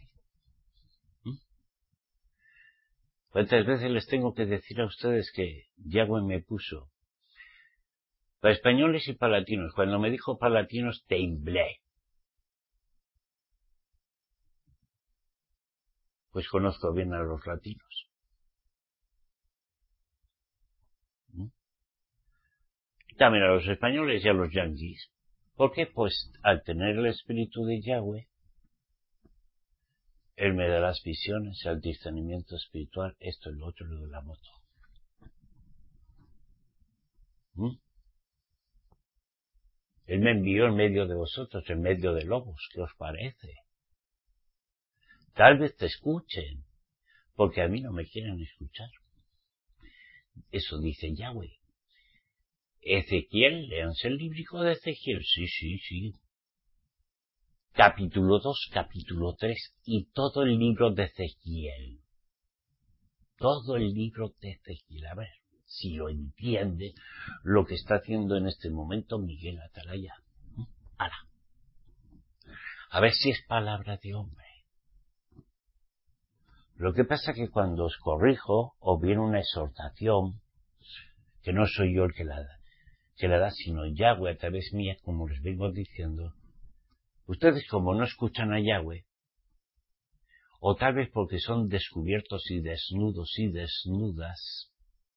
¿Cuántas veces les tengo que decir a ustedes que Yahweh me puso para españoles y para latinos? Cuando me dijo para latinos, temblé. Pues conozco bien a los latinos. También a los españoles y a los yanquis. ¿Por qué? Pues al tener el espíritu de Yahweh, Él me da las visiones, el discernimiento espiritual, esto y lo otro, lo de la moto. Él me envió en medio de vosotros, en medio de lobos. ¿Qué os parece? Tal vez te escuchen, porque a mí no me quieren escuchar. Eso dice Yahweh. Ezequiel, léanse el líbrico de Ezequiel. Sí. Capítulo 2, capítulo 3 y todo el libro de Ezequiel. Todo el libro de Ezequiel. A ver si lo entiende lo que está haciendo en este momento Miguel Atalaya. ¡Hala! A ver si es palabra de hombre. Lo que pasa es que cuando os corrijo o viene una exhortación, que no soy yo el que la da, sino Yahweh a través mía, como les vengo diciendo, ustedes como no escuchan a Yahweh, o tal vez porque son descubiertos y desnudos y desnudas,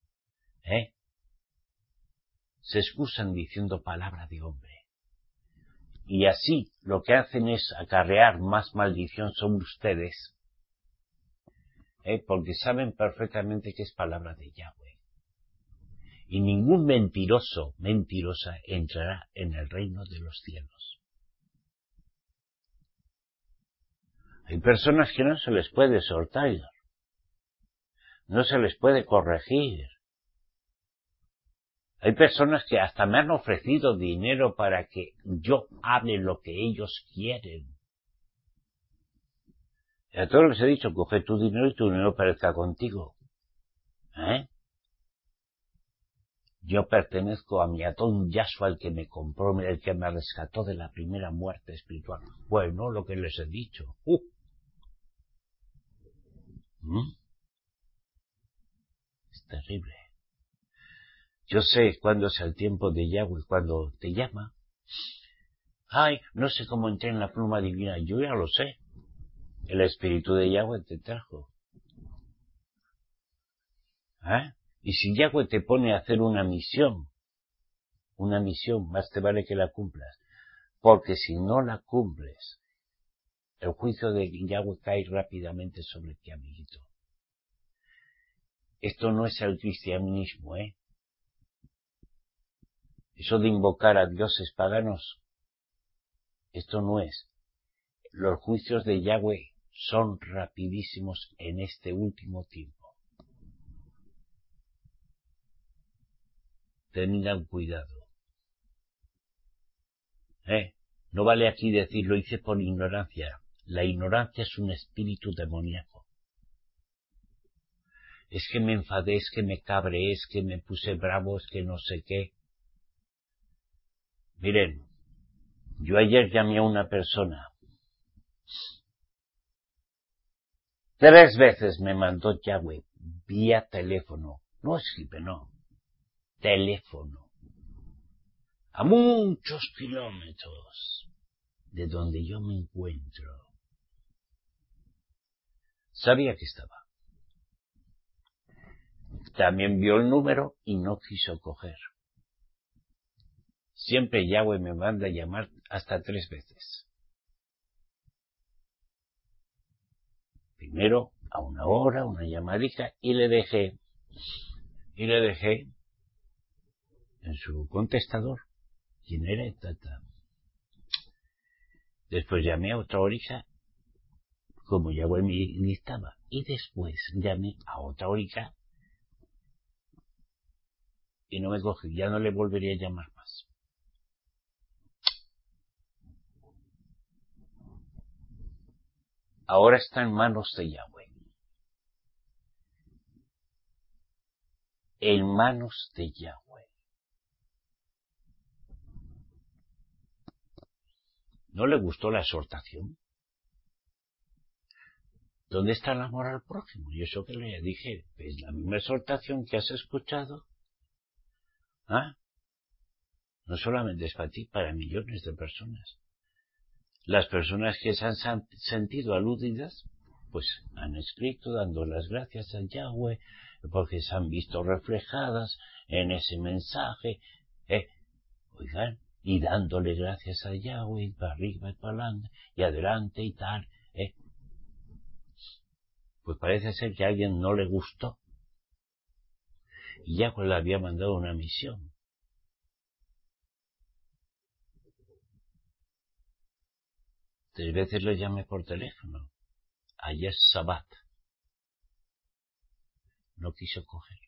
se excusan diciendo palabra de hombre. Y así lo que hacen es acarrear más maldición sobre ustedes, porque saben perfectamente que es palabra de Yahweh. Y ningún mentirosa entrará en el reino de los cielos. Hay personas que no se les puede exhortar, no se les puede corregir. Hay personas que hasta me han ofrecido dinero para que yo hable lo que ellos quieren. Y a todos les he dicho, coge tu dinero y tu dinero perezca contigo. Yo pertenezco a mi Adón Yahshua, el que me compró, el que me rescató de la primera muerte espiritual. Bueno, lo que les he dicho. Es terrible. Yo sé cuándo es el tiempo de Yahweh, cuando te llama. Ay, no sé cómo entré en la pluma divina. Yo ya lo sé. El espíritu de Yahweh te trajo. Y si Yahweh te pone a hacer una misión, más te vale que la cumplas. Porque si no la cumples, el juicio de Yahweh cae rápidamente sobre ti, amiguito. Esto no es el cristianismo, Eso de invocar a dioses paganos, esto no es. Los juicios de Yahweh son rapidísimos en este último tiempo. Tengan cuidado. No vale aquí decir lo hice por ignorancia. La ignorancia es un espíritu demoníaco. Es que me enfadé, es que me cabré, es que me puse bravo, es que no sé qué. Miren, yo ayer llamé a una persona 3 veces me mandó Yahweh vía teléfono, no Skype, no, teléfono, a muchos kilómetros de donde yo me encuentro. Sabía que estaba. También vio el número y no quiso coger. Siempre Yahweh me manda a llamar hasta 3 veces. Primero a 1 hora, una llamadita, y le dejé en su contestador quién era tata. Después llamé a otra horica, como Yahweh me dictaba, y después llamé a otra horica y no me cogió, ya no le volvería a llamar más. Ahora está en manos de Yahweh. En manos de Yahweh. ¿No le gustó la exhortación? ¿Dónde está el amor al prójimo? Y eso que le dije, es la misma exhortación que has escuchado. ¿Ah? No solamente es para ti, para millones de personas. Las personas que se han sentido aludidas, pues han escrito dando las gracias a Yahweh porque se han visto reflejadas en ese mensaje, oigan, y dándole gracias a Yahweh para arriba y para adelante y tal, Pues parece ser que a alguien no le gustó y Yahweh le había mandado una misión. Tres veces le llamé por teléfono. Ayer Sabbat. No quiso coger.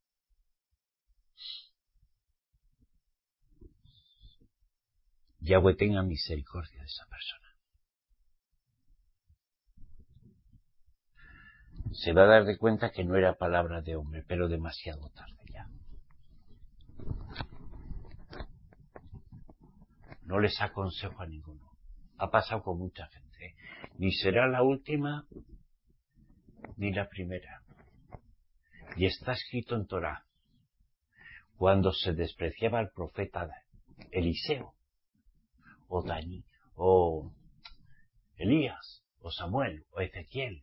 Yahweh tenga misericordia de esa persona. Se va a dar de cuenta que no era palabra de hombre, pero demasiado tarde ya. No les aconsejo a ninguno. Ha pasado con mucha gente. Ni será la última, ni la primera. Y está escrito en Torá. Cuando se despreciaba al profeta Eliseo, o Dani, o Elías, o Samuel, o Ezequiel.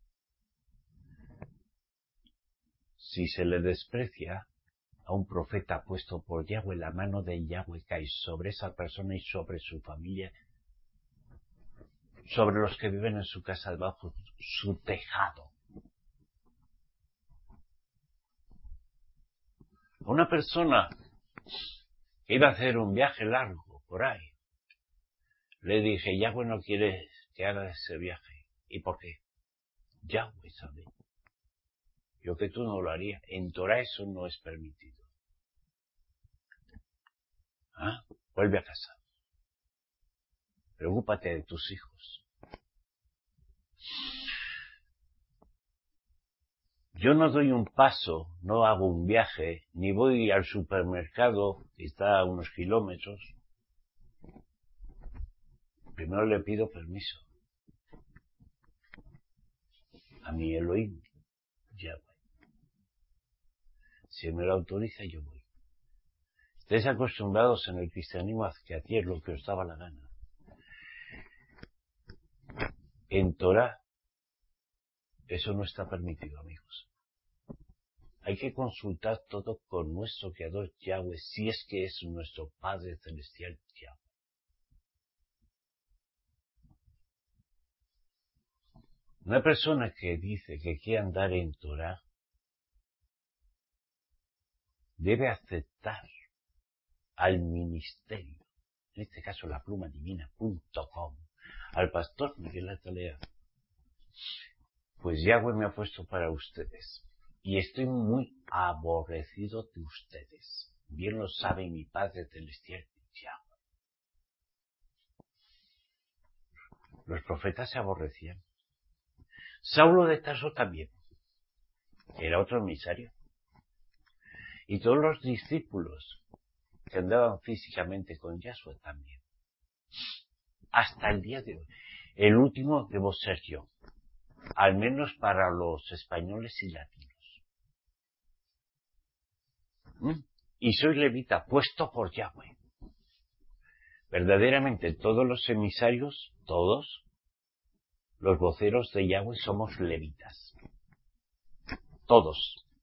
Si se le desprecia a un profeta puesto por Yahweh, la mano de Yahweh cae sobre esa persona y sobre su familia, sobre los que viven en su casa debajo su tejado. A una persona que iba a hacer un viaje largo por ahí, le dije, Yahweh no quiere que haga ese viaje. ¿Y por qué? Yahweh sabe. Yo que tú no lo haría. En Torah eso no es permitido. ¿Ah? Vuelve a casa. Preocúpate de tus hijos. Yo no doy un paso, no hago un viaje, ni voy al supermercado, que está a unos kilómetros. Primero le pido permiso a mi Elohim, Yahweh. Si me lo autoriza, yo voy. Estáis acostumbrados en el cristianismo a que hacíais lo que os daba la gana. En Torah, eso no está permitido, amigos. Hay que consultar todo con nuestro Creador Yahweh, si es que es nuestro Padre Celestial Yahweh. Una persona que dice que quiere andar en Torah debe aceptar al ministerio, en este caso la plumadivina.com, al pastor Miguel Atalea. Pues Yahweh me ha puesto para ustedes y estoy muy aborrecido de ustedes. Bien lo sabe mi Padre Celestial Yahweh. Los profetas se aborrecían. Saulo de Tarso también. Era otro emisario. Y todos los discípulos que andaban físicamente con Yahshua también. Hasta el día de hoy. El último debo ser yo. al menos para los españoles y latinos. Y soy levita, puesto por Yahweh. Verdaderamente todos los emisarios, todos los voceros de Yahweh somos levitas. Todos.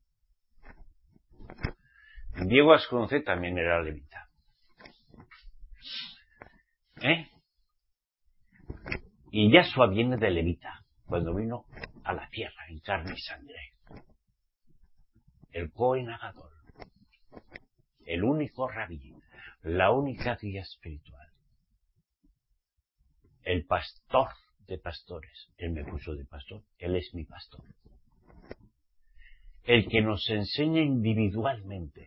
Diego Asconce también era levita. Y Yahshua viene de levita, cuando vino a la tierra en carne y sangre. El Cohen Agadol, el único rabí, la única guía espiritual, el pastor de pastores. Él me puso de pastor, él es mi pastor. El que nos enseña individualmente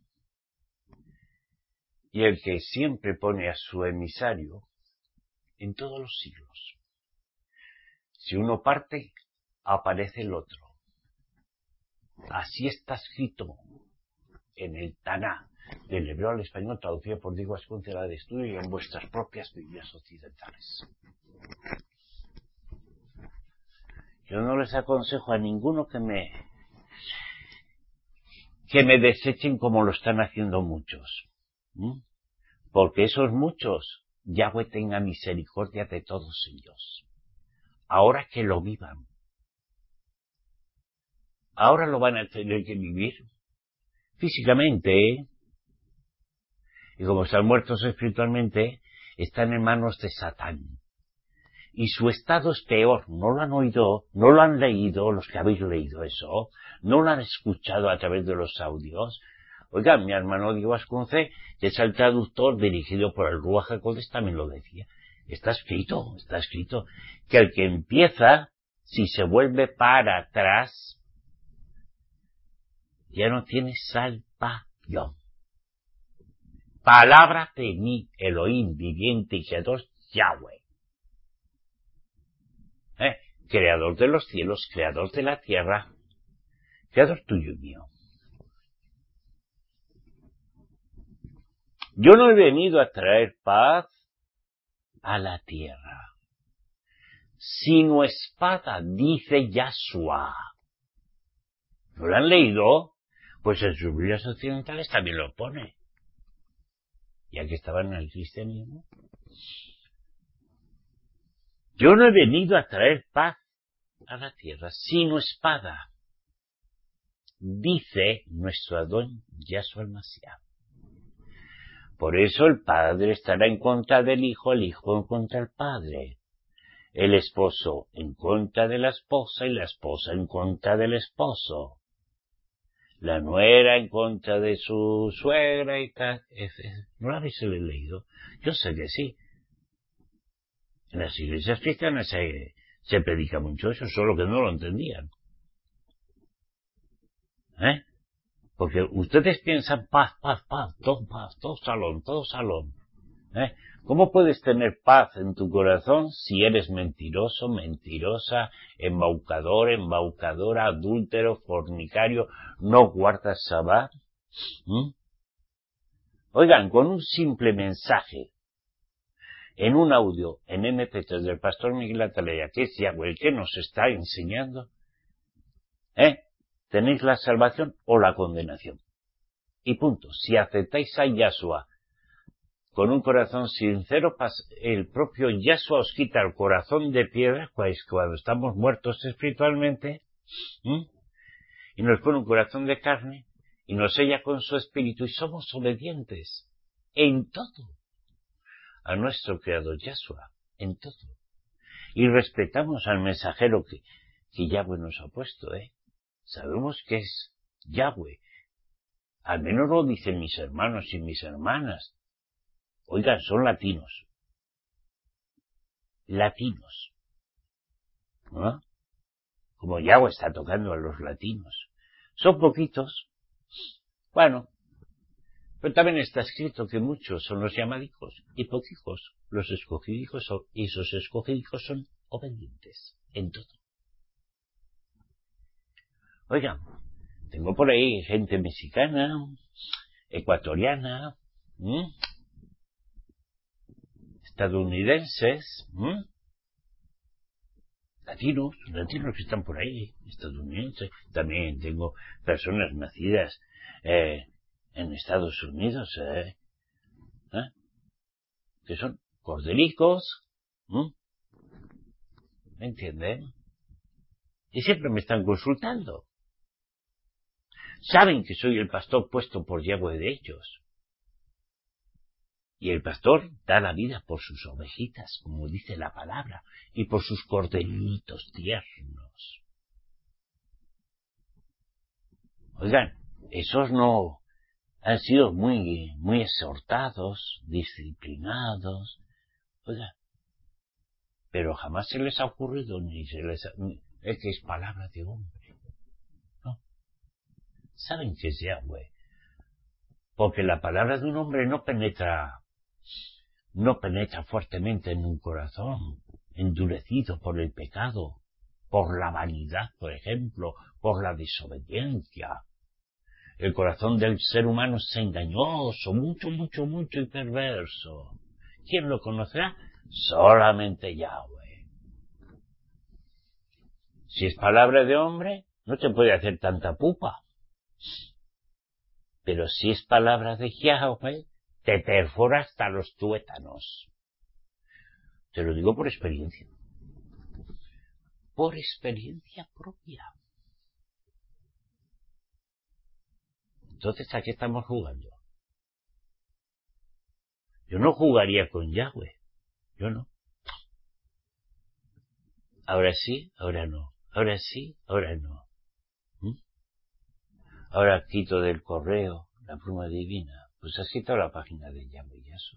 y el que siempre pone a su emisario en todos los siglos. Si uno parte, aparece el otro. Así está escrito en el Taná, del hebreo al español, traducido por Diego Asconce, la de estudio, y en vuestras propias Biblias occidentales. Yo no les aconsejo a ninguno que me desechen como lo están haciendo muchos. Porque esos muchos, Yahweh tenga misericordia de todos ellos. Ahora que lo vivan. Ahora lo van a tener que vivir físicamente, y como están muertos espiritualmente, están en manos de Satán. Y su estado es peor. No lo han oído, no lo han leído, los que habéis leído eso, no lo han escuchado a través de los audios. Oiga, mi hermano Diego Asconce, que es el traductor dirigido por el Ruach HaKodesh, también lo decía. Está escrito, que el que empieza, si se vuelve para atrás, ya no tiene salvación. Palabra de mi Elohim, viviente y creador, Yahweh. Creador de los cielos, creador de la tierra, creador tuyo y mío. Yo no he venido a traer paz a la tierra, sino espada, dice Yahshua. ¿No lo han leído? Pues en sus Biblias occidentales también lo pone. Ya que estaban en el cristianismo. Yo no he venido a traer paz a la tierra, sino espada, dice nuestro Adón Yahshua el Mashiach. Por eso el padre estará en contra del hijo, el hijo en contra del padre, el esposo en contra de la esposa y la esposa en contra del esposo, la nuera en contra de su suegra y tal. ¿No lo habéis leído? Yo sé que sí. En las iglesias cristianas se predica mucho eso, solo que no lo entendían. Porque ustedes piensan paz, todo salón. ¿Cómo puedes tener paz en tu corazón si eres mentiroso, mentirosa, embaucador, embaucadora, adúltero, fornicario, no guardas Sabbat? Oigan, con un simple mensaje, en un audio, en MP3 del pastor Miguel Atalaya, que es Yahweh el que nos está enseñando, tenéis la salvación o la condenación. Y punto. Si aceptáis a Yahshua con un corazón sincero, el propio Yahshua os quita el corazón de piedra, pues cuando estamos muertos espiritualmente, y nos pone un corazón de carne, y nos sella con su espíritu, y somos obedientes en todo a nuestro creador Yahshua, en todo. Y respetamos al mensajero que Yahweh nos ha puesto, Sabemos que es Yahweh. Al menos lo dicen mis hermanos y mis hermanas. Oigan, son latinos. ¿No? Como Yahweh está tocando a los latinos. Son poquitos. Bueno. Pero también está escrito que muchos son los llamadicos y poquicos los escogidicos, y esos escogidicos son obedientes en todo. Oigan, tengo por ahí gente mexicana, ecuatoriana, estadounidenses, latinos que están por ahí, estadounidenses. También tengo personas nacidas en Estados Unidos, que son cordericos, ¿me entienden? Y siempre me están consultando. Saben que soy el pastor puesto por Yahweh de ellos. Y el pastor da la vida por sus ovejitas, como dice la palabra, y por sus corderitos tiernos. Oigan, esos no han sido muy exhortados, disciplinados, oigan, pero jamás se les ha ocurrido es que es palabra de hombre. No. Saben que es Yahweh, porque la palabra de un hombre no penetra fuertemente en un corazón endurecido por el pecado, por la vanidad, por ejemplo, por la desobediencia. El corazón del ser humano es engañoso, mucho y perverso. ¿Quién lo conocerá? Solamente Yahweh. Si es palabra de hombre, no te puede hacer tanta pupa. Pero si es palabra de Yahweh, te perfora hasta los tuétanos. Te lo digo por experiencia. Por experiencia propia. Entonces, ¿a qué estamos jugando? Yo no jugaría con Yahweh. Yo no. Ahora sí, ahora no. Ahora sí, ahora no. Ahora quito del correo la pluma divina. Pues has quitado la página de Yahweh y eso.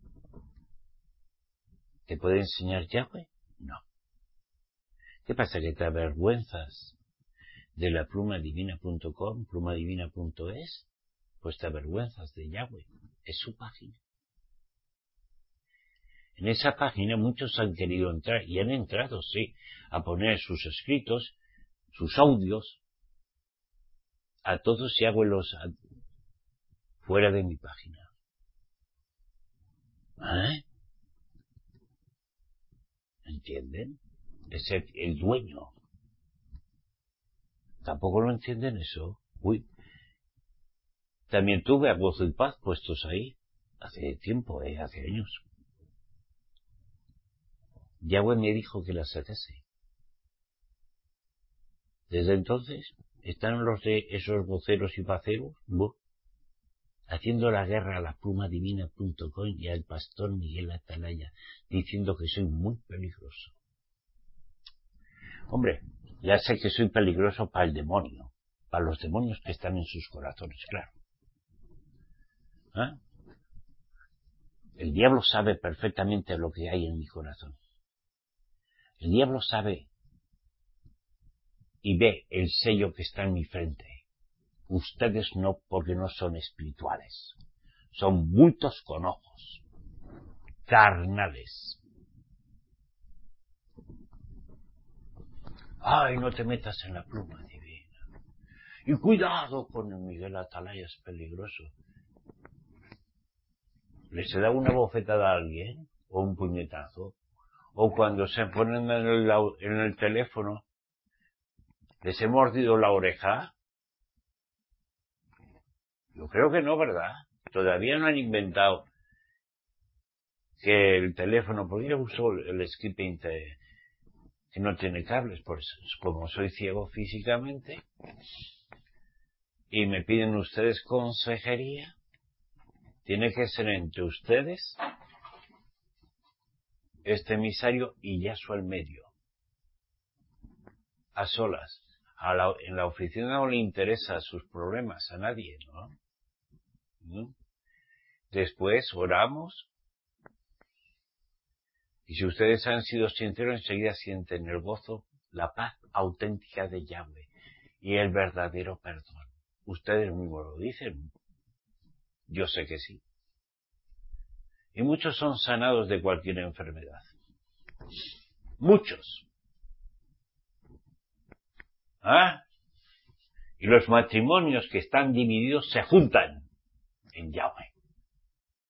¿Te puede enseñar Yahweh? No. ¿Qué pasa? ¿Que te avergüenzas de la plumadivina.com, plumadivina.es? Pues te avergüenzas de Yahweh. Es su página. En esa página muchos han querido entrar, y han entrado, sí, a poner sus escritos, sus audios, a todos Yahweh fuera de mi página. ¿Entienden? Es el dueño. ¿Tampoco lo entienden eso? Uy. También tuve a Gozo y Paz puestos ahí. Hace tiempo, hace años. Yahweh me dijo que las sacase. Desde entonces están los de esos voceros y paceros, haciendo la guerra a la plumadivina.com y al pastor Miguel Atalaya, diciendo que soy muy peligroso. Hombre, ya sé que soy peligroso para el demonio, para los demonios que están en sus corazones, claro. El diablo sabe perfectamente lo que hay en mi corazón. El diablo sabe y ve el sello que está en mi frente. Ustedes no, porque no son espirituales. Son bultos con ojos. Carnales. Ay, no te metas en la pluma divina. Y cuidado con el Miguel Atalaya, es peligroso. ¿Les da una bofetada a alguien? ¿O un puñetazo? ¿O cuando se ponen en el teléfono, les he mordido la oreja? Yo creo que no, ¿verdad? Todavía no han inventado que el teléfono, porque yo uso el skipping que no tiene cables, pues como soy ciego físicamente, y me piden ustedes consejería, tiene que ser entre ustedes, este emisario y Yahshua al medio, a solas. En la oficina no le interesa sus problemas a nadie, ¿no? Después oramos, y si ustedes han sido sinceros, enseguida sienten el gozo, la paz auténtica de Yahweh y el verdadero perdón. Ustedes mismos lo dicen. Yo sé que sí. Y muchos son sanados de cualquier enfermedad. Muchos. Y los matrimonios que están divididos se juntan en Yahweh.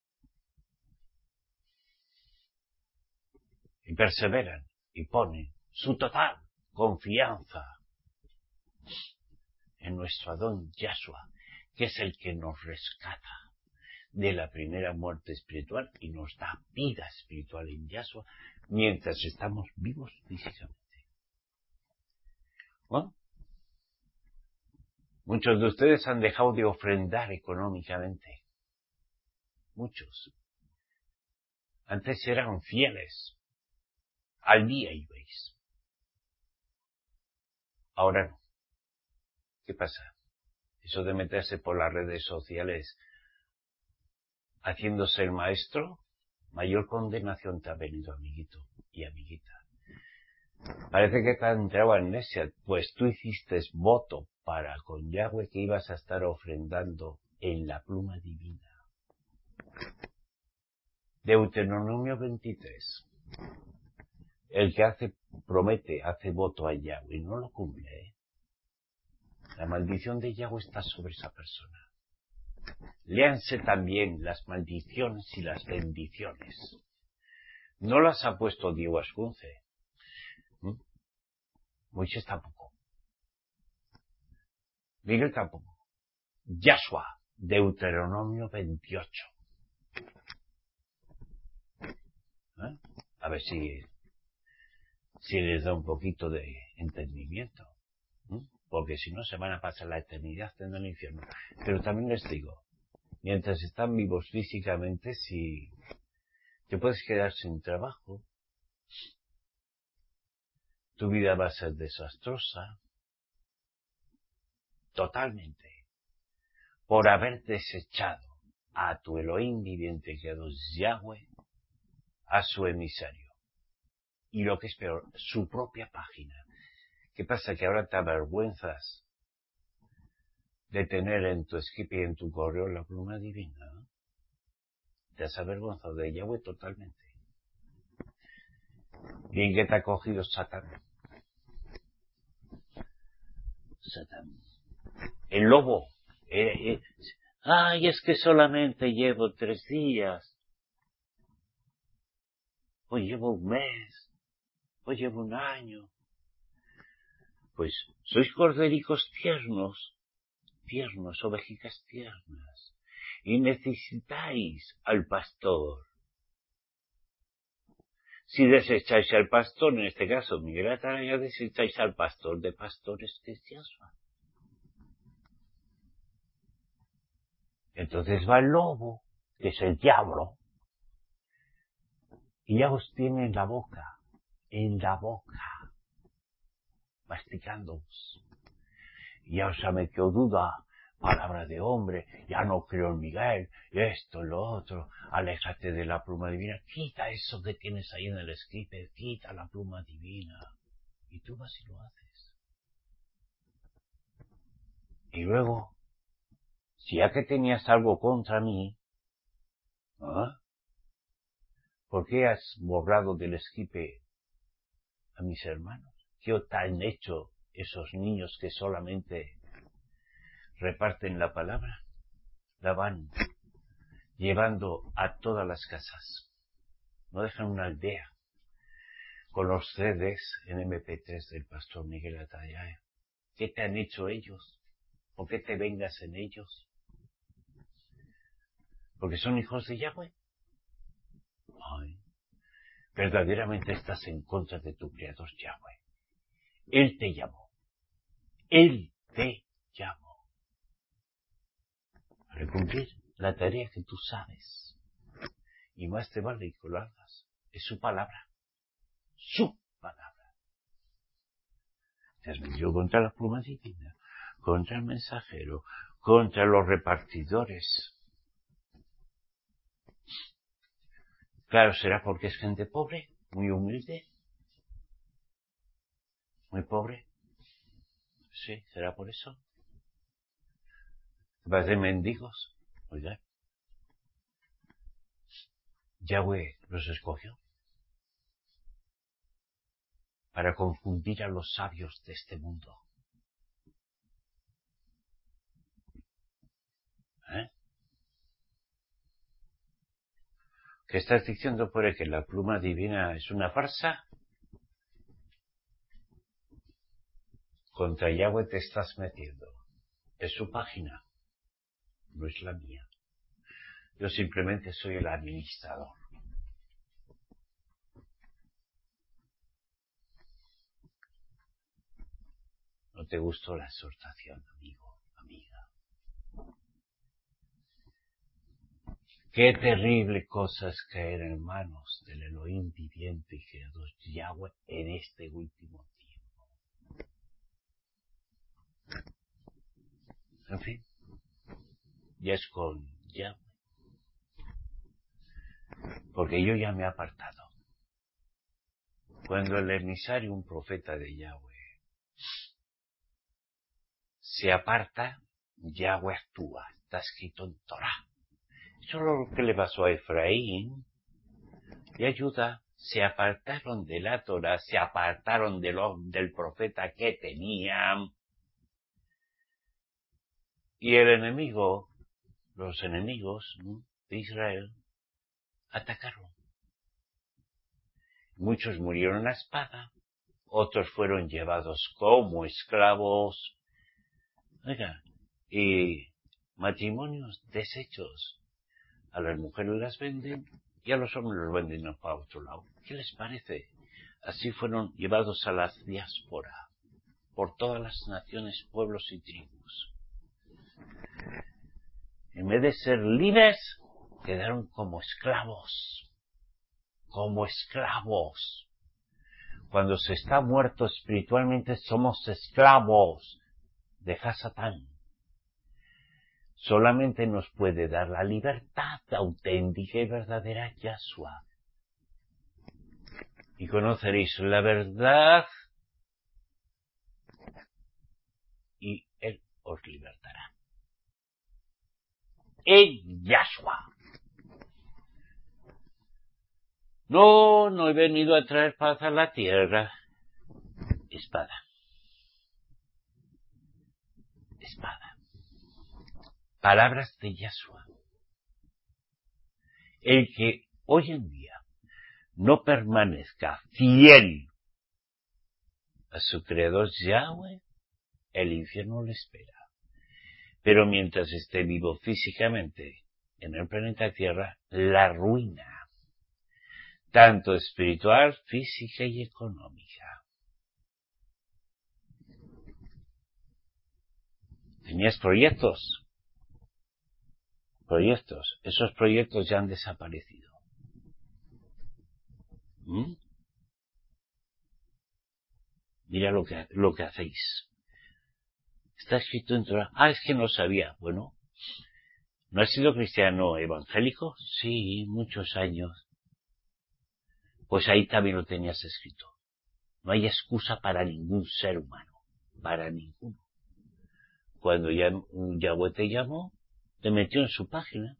Y perseveran y ponen su total confianza en nuestro Adón Yahshua, que es el que nos rescata de la primera muerte espiritual y nos da vida espiritual en Yahshua mientras estamos vivos físicamente. Bueno, muchos de ustedes han dejado de ofrendar económicamente. Muchos. Antes eran fieles. Al día ibais. Ahora no. ¿Qué pasa? Eso de meterse por las redes sociales haciéndose el maestro, mayor condenación te ha venido, amiguito y amiguita. Parece que te ha entrado amnesia, pues tú hiciste voto para con Yahweh que ibas a estar ofrendando en la pluma divina. Deuteronomio 23. El que promete, hace voto a Yahweh y no lo cumple, ¿eh? La maldición de Yahweh está sobre esa persona. Léanse también las maldiciones y las bendiciones. No las ha puesto Diego Ascunce. Moisés tampoco. Miguel tampoco. Yahshua, Deuteronomio 28. A ver si les da un poquito de entendimiento. Porque si no se van a pasar la eternidad en el infierno. Pero también les digo, mientras están vivos físicamente, si te puedes quedar sin trabajo, tu vida va a ser desastrosa, totalmente, por haber desechado a tu Elohim viviente que es Yahweh, a su emisario. Y lo que es peor, su propia página. ¿Qué pasa? Que ahora te avergüenzas de tener en tu esquipe y en tu correo la pluma divina, ¿no? Te has avergonzado de Yahweh totalmente. Bien que te ha cogido Satán. Satán. El lobo. Ay, es que solamente llevo 3 días. Pues llevo un mes. Pues llevo un año. Pues sois cordericos tiernos, ovejicas tiernas, y necesitáis al pastor. Si desecháis al pastor, en este caso Miguel Atalaya, desecháis al pastor de pastores que es Yahshua. Entonces va el lobo, que es el diablo, y ya os tiene en la boca, masticándoos. Y ya os ha metido duda, palabra de hombre, ya no creo en Miguel, esto, lo otro, aléjate de la pluma divina, quita eso que tienes ahí en el esquipe, quita la pluma divina. Y tú vas y lo haces. Y luego, si ya que tenías algo contra mí, ¿por qué has borrado del esquipe a mis hermanos? ¿Qué te han hecho esos niños que solamente reparten la palabra? La van llevando a todas las casas. No dejan una aldea con los CDs en MP3 del pastor Miguel Atalaya. ¿Qué te han hecho ellos? ¿Por qué te vengas en ellos? ¿Porque son hijos de Yahweh? Ay, verdaderamente estás en contra de tu Creador Yahweh. Él te llamó. Para cumplir la tarea que tú sabes. Y más te vale que lo hagas. Es su palabra. Su palabra. Te has metido contra la pluma divina, contra el mensajero, contra los repartidores. Claro, será porque es gente pobre, muy humilde, muy pobre. Sí, será por eso. Vas de mendigos. Oiga, Yahweh los escogió para confundir a los sabios de este mundo. ¿Qué estás diciendo por ahí? ¿Que la pluma divina es una farsa? Contra Yahweh te estás metiendo. Es su página, no es la mía. Yo simplemente soy el administrador. ¿No te gustó la exhortación, amigo, amiga? Qué terrible cosa es caer en manos del Elohim viviente y creador Yahweh en este último tiempo. En fin, ya es con Yahweh. Porque yo ya me he apartado. Cuando el emisario, un profeta de Yahweh, se aparta, Yahweh actúa. Está escrito en Torah. Eso es lo que le pasó a Efraín y a Judá. Se apartaron de la Torah, se apartaron del profeta que tenían. Y el enemigo, los enemigos, ¿no?, de Israel, atacaron. Muchos murieron a espada, otros fueron llevados como esclavos. Oiga, y matrimonios deshechos. A las mujeres las venden y a los hombres los venden para otro lado. ¿Qué les parece? Así fueron llevados a la diáspora por todas las naciones, pueblos y tribus. En vez de ser libres, quedaron como esclavos. Como esclavos. Cuando se está muerto espiritualmente somos esclavos de Hasatán. Solamente nos puede dar la libertad auténtica y verdadera Yahshua. Y conoceréis la verdad y Él os libertará. En Yahshua. No he venido a traer paz a la tierra. Espada. Espada. Palabras de Yahshua. El que hoy en día no permanezca fiel a su creador Yahweh, el infierno le espera. Pero mientras esté vivo físicamente en el planeta Tierra, la ruina, tanto espiritual, física y económica. Tenías proyectos. Esos proyectos ya han desaparecido. Mira lo que hacéis. Está escrito en Torah. Es que no sabía. Bueno, ¿no has sido cristiano evangélico? Sí, muchos años. Pues ahí también lo tenías escrito. No hay excusa para ningún ser humano. Para ninguno. Cuando Yahweh te llamó, te metió en su página.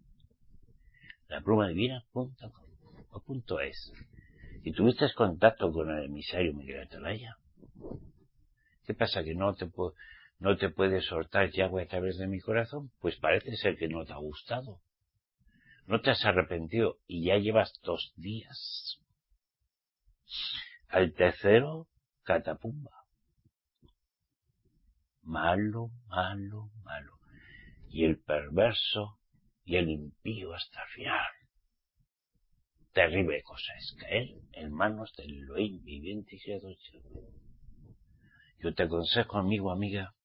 laplumadivina.com.es. Y tuviste contacto con el emisario Miguel Atalaya. ¿Qué pasa? ¿Que no te puede soltar Yahweh a través de mi corazón? Pues parece ser que no te ha gustado. No te has arrepentido y ya llevas 2 días. Al tercero, catapumba. Malo. Y el perverso y el impío hasta el final. Terrible cosa es caer en manos del Elohim viviente y creador. Yo te aconsejo, amigo, amiga,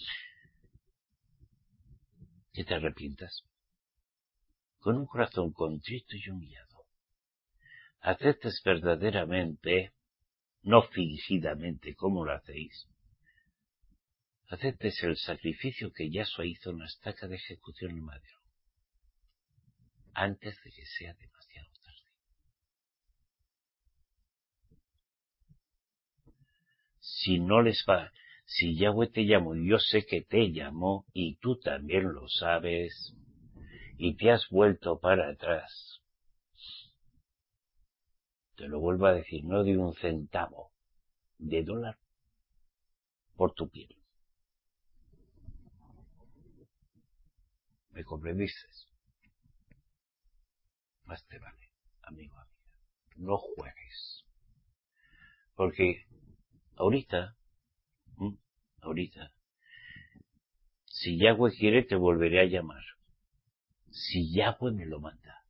que te arrepientas con un corazón contrito y humillado. Aceptes verdaderamente, no fingidamente como lo hacéis, aceptes el sacrificio que Yahshua hizo en la estaca de ejecución en madero, antes de que sea demasiado tarde. Si Yahweh te llamó, yo sé que te llamó y tú también lo sabes, y te has vuelto para atrás, te lo vuelvo a decir, no de un centavo de dólar por tu piel. ¿Me comprendiste? Más te vale, amigo, amiga. No juegues. Porque ahorita ahorita. Si Yahweh quiere, te volveré a llamar. Si Yahweh me lo manda.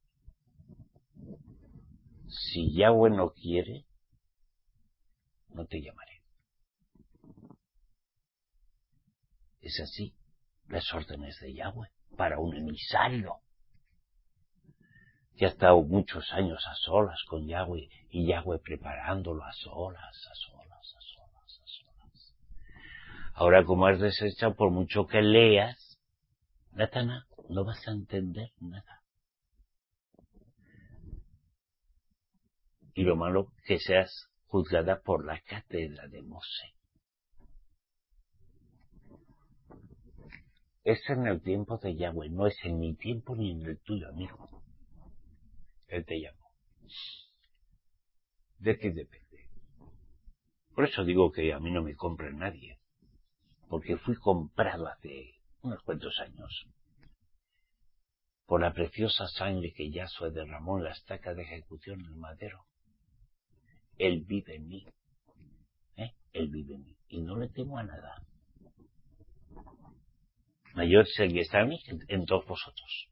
Si Yahweh no quiere, no te llamaré. Es así, las órdenes de Yahweh para un emisario que ha estado muchos años a solas con Yahweh y Yahweh preparándolo a solas. Ahora, como has desechado, por mucho que leas, Natana, no vas a entender nada. Y lo malo, que seas juzgada por la cátedra de Moshe. Es en el tiempo de Yahweh, no es en mi tiempo ni en el tuyo, amigo. Él te llamó. ¿De qué depende? Por eso digo que a mí no me compra nadie. Porque fui comprado hace unos cuantos años por la preciosa sangre que Yahshua derramó en la estaca de ejecución en el madero. Él vive en mí. Él vive en mí. Y no le temo a nada. Mayor es el que está en mí en todos vosotros.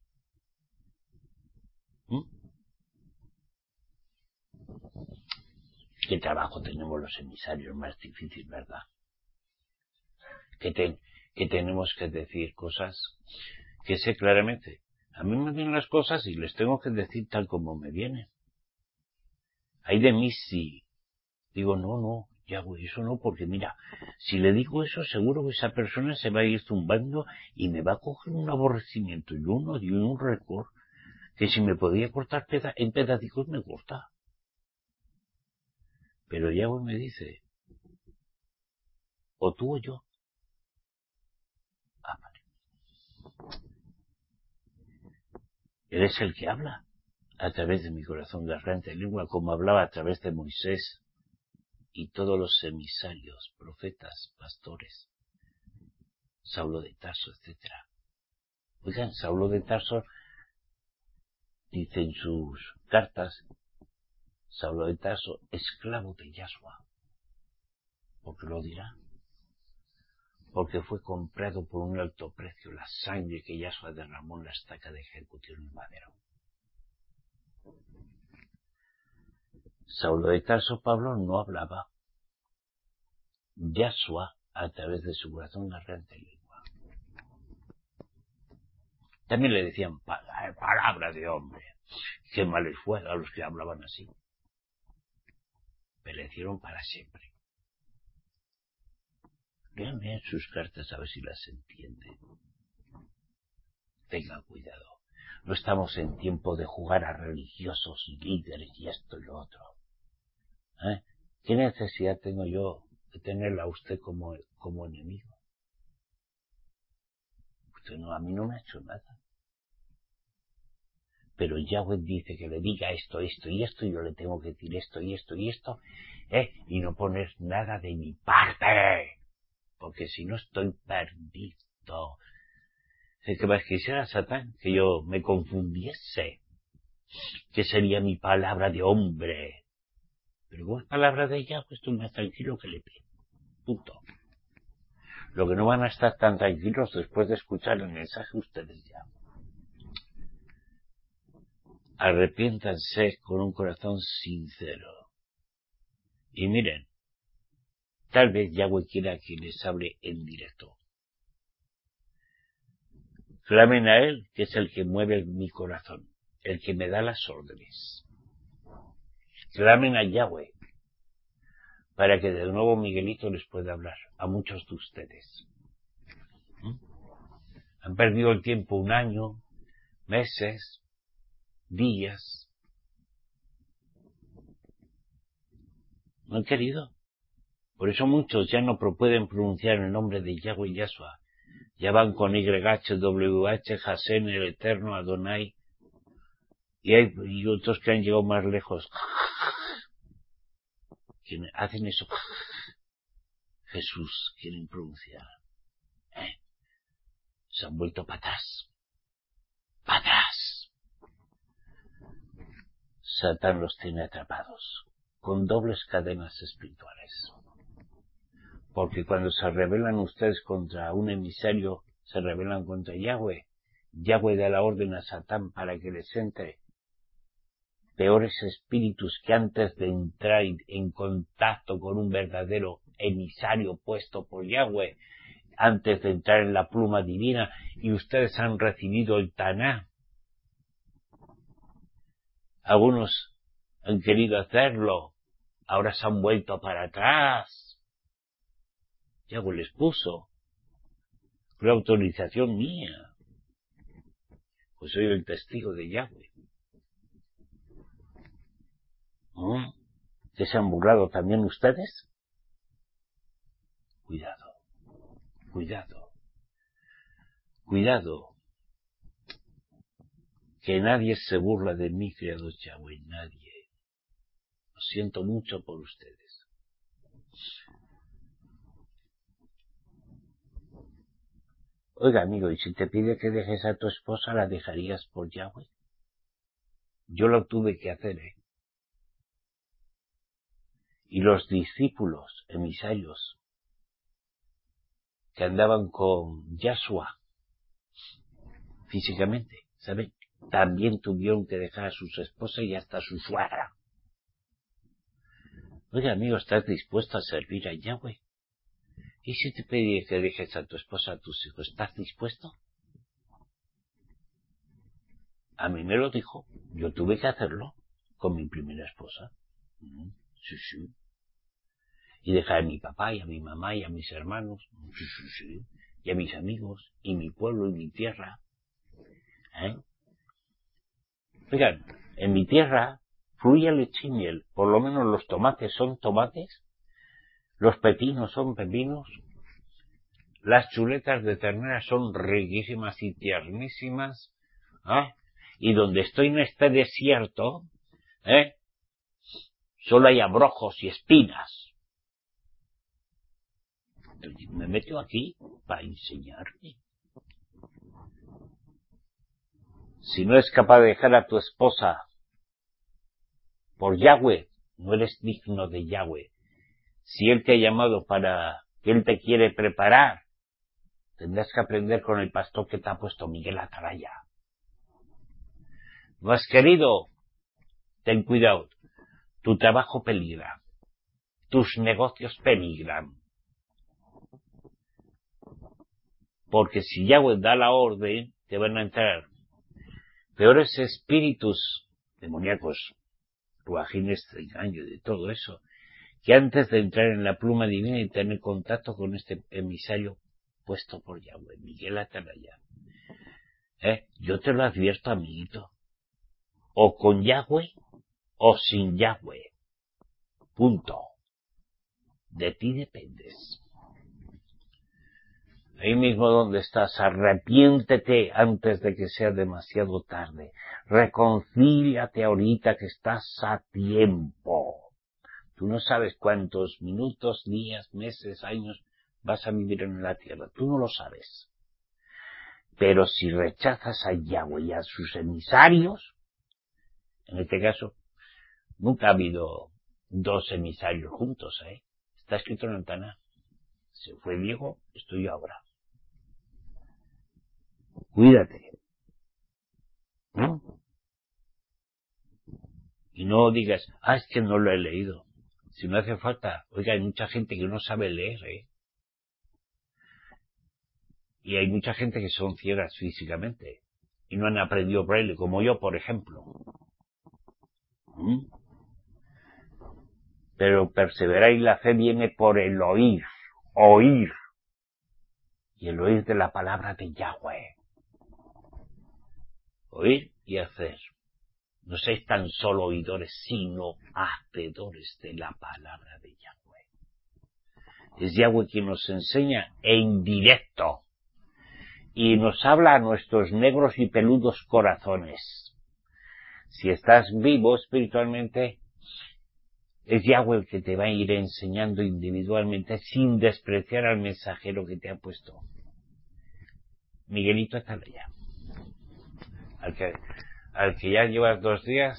¿Qué trabajo tenemos los emisarios? Más difícil, ¿verdad? Que tenemos que decir cosas que sé claramente. A mí me vienen las cosas y les tengo que decir tal como me vienen. Hay de mí si digo, no, Yahweh, eso no, porque mira, si le digo eso, seguro que esa persona se va a ir zumbando y me va a coger un aborrecimiento y un odio y un récord que si me podía cortar en pedacicos me corta. Pero Yahweh me dice, o tú o yo. Vale. Él es el que habla a través de mi corazón de arrante lengua, como hablaba a través de Moisés y todos los emisarios, profetas, pastores, Saulo de Tarso, etc. Oigan, Saulo de Tarso dice en sus cartas, Saulo de Tarso, esclavo de Yahshua. ¿Por qué lo dirá? Porque fue comprado por un alto precio, la sangre que Yahshua derramó en la estaca de ejecución en madero. Saulo de Tarso, Pablo, no hablaba. Yahshua, a través de su corazón arrante lengua. También le decían palabra de hombre. Qué mal les fue a los que hablaban así. Perecieron para siempre. Lean sus cartas a ver si las entienden. Tengan cuidado. No estamos en tiempo de jugar a religiosos y líderes y esto y lo otro. ¿Qué necesidad tengo yo de tenerla a usted como enemigo? Usted no, a mí no me ha hecho nada. Pero Yahweh dice que le diga esto y yo le tengo que decir esto, y no poner nada de mi parte. Porque si no estoy perdido. Es que más quisiera Satán que yo me confundiese. Que sería mi palabra de hombre. Pero como es palabra de Yahweh, estoy más tranquilo que le pido. Punto. Lo que no van a estar tan tranquilos después de escuchar el mensaje ustedes ya. Arrepiéntanse con un corazón sincero. Y miren, tal vez Yahweh quiera que les hable en directo. Clamen a Él, que es el que mueve mi corazón, el que me da las órdenes. Clamen a Yahweh, para que de nuevo Miguelito les pueda hablar a muchos de ustedes. Han perdido el tiempo un año, meses, días. No han querido. Por eso muchos ya no pueden pronunciar el nombre de Yahweh y Yahshua. Ya van con YHWH, Hasén, el Eterno, Adonai. Y hay otros que han llegado más lejos. Que hacen eso. Jesús quieren pronunciar. Se han vuelto para atrás. ¡Para atrás! Satán los tiene atrapados con dobles cadenas espirituales. Porque cuando se rebelan ustedes contra un emisario, se rebelan contra Yahweh. Yahweh da la orden a Satán para que les entre peores espíritus que antes de entrar en contacto con un verdadero emisario puesto por Yahweh, antes de entrar en la pluma divina, y ustedes han recibido el Taná. Algunos han querido hacerlo, ahora se han vuelto para atrás. Yahweh les puso. Fue autorización mía. Pues soy el testigo de Yahweh. ¿Que se han burlado también ustedes? Cuidado, cuidado, cuidado. Que nadie se burla de mí, criados Yahweh, nadie. Lo siento mucho por ustedes. Oiga, amigo, ¿y si te pide que dejes a tu esposa, la dejarías por Yahweh? Yo lo tuve que hacer, Y los discípulos, emisarios, que andaban con Yahshua, físicamente, ¿saben? También tuvieron que dejar a sus esposas y hasta a su suegra. Oiga, amigo, ¿estás dispuesto a servir a Yahweh? ¿Y si te pedí que dejes a tu esposa, a tus hijos, estás dispuesto? A mí me lo dijo. Yo tuve que hacerlo con mi primera esposa. Sí, sí. Y dejar a mi papá y a mi mamá y a mis hermanos. Sí, sí, sí. Y a mis amigos y mi pueblo y mi tierra. Oigan, en mi tierra fluye leche y miel. Por lo menos los tomates son tomates. Los pepinos son pepinos. Las chuletas de ternera son riquísimas y tiernísimas. Y donde estoy en este desierto, solo hay abrojos y espinas. Entonces me meto aquí para enseñarte. Si no eres capaz de dejar a tu esposa por Yahweh, no eres digno de Yahweh. Si Él te ha llamado para que Él te quiere preparar, tendrás que aprender con el pastor que te ha puesto, Miguel Atalaya. ¿No has querido? Ten cuidado. Tu trabajo peligra. Tus negocios peligran. Porque si Yahweh da la orden, te van a entrar peores espíritus demoníacos, ruajines, engaño, de todo eso, que antes de entrar en la pluma divina y tener contacto con este emisario puesto por Yahweh, Miguel Atalaya. Yo te lo advierto, amiguito. O con Yahweh o sin Yahweh. Punto. De ti dependes. Ahí mismo donde estás, arrepiéntete antes de que sea demasiado tarde. Reconcíliate ahorita que estás a tiempo. Tú no sabes cuántos minutos, días, meses, años vas a vivir en la tierra. Tú no lo sabes. Pero si rechazas a Yahweh y a sus emisarios, en este caso, nunca ha habido dos emisarios juntos, Está escrito en el Taná. Se fue Diego, estoy yo ahora. Cuídate. ¿No? Y no digas, es que no lo he leído. Si no hace falta, oiga, hay mucha gente que no sabe leer, Y hay mucha gente que son ciegas físicamente y no han aprendido braille, como yo, por ejemplo. Pero perseverar y la fe viene por el oír. Y el oír de la palabra de Yahweh. Oír y hacer. No seáis tan solo oidores, sino hacedores de la palabra de Yahweh. Es Yahweh quien nos enseña en directo. Y nos habla a nuestros negros y peludos corazones. Si estás vivo espiritualmente, es Yahweh el que te va a ir enseñando individualmente sin despreciar al mensajero que te ha puesto. Miguelito Atalaya. Al que ya llevas 2 días,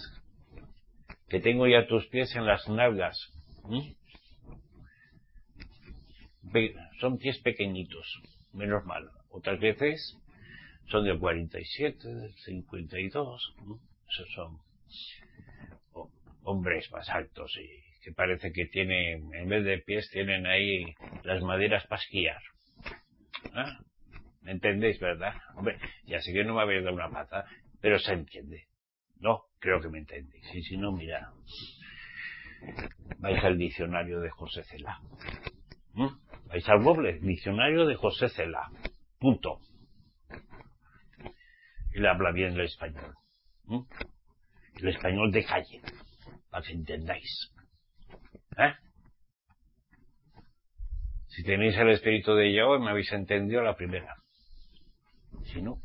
que tengo ya tus pies en las nalgas. son pies pequeñitos, menos mal. Otras veces son del 47, del 52, ¿no? Esos son hombres más altos y que parece que tienen, en vez de pies, tienen ahí las maderas para esquiar. ¿Ah? ¿Me entendéis, verdad? Hombre, ya sé que no me habéis dado una pata, pero se entiende. No, creo que me entendéis. Y si no, mira, vais al diccionario de José Cela. Vais al Google, diccionario de José Cela. Punto. Él habla bien el español. El español de calle, para que entendáis. Si tenéis el espíritu de Yahweh, me habéis entendido la primera. Si no,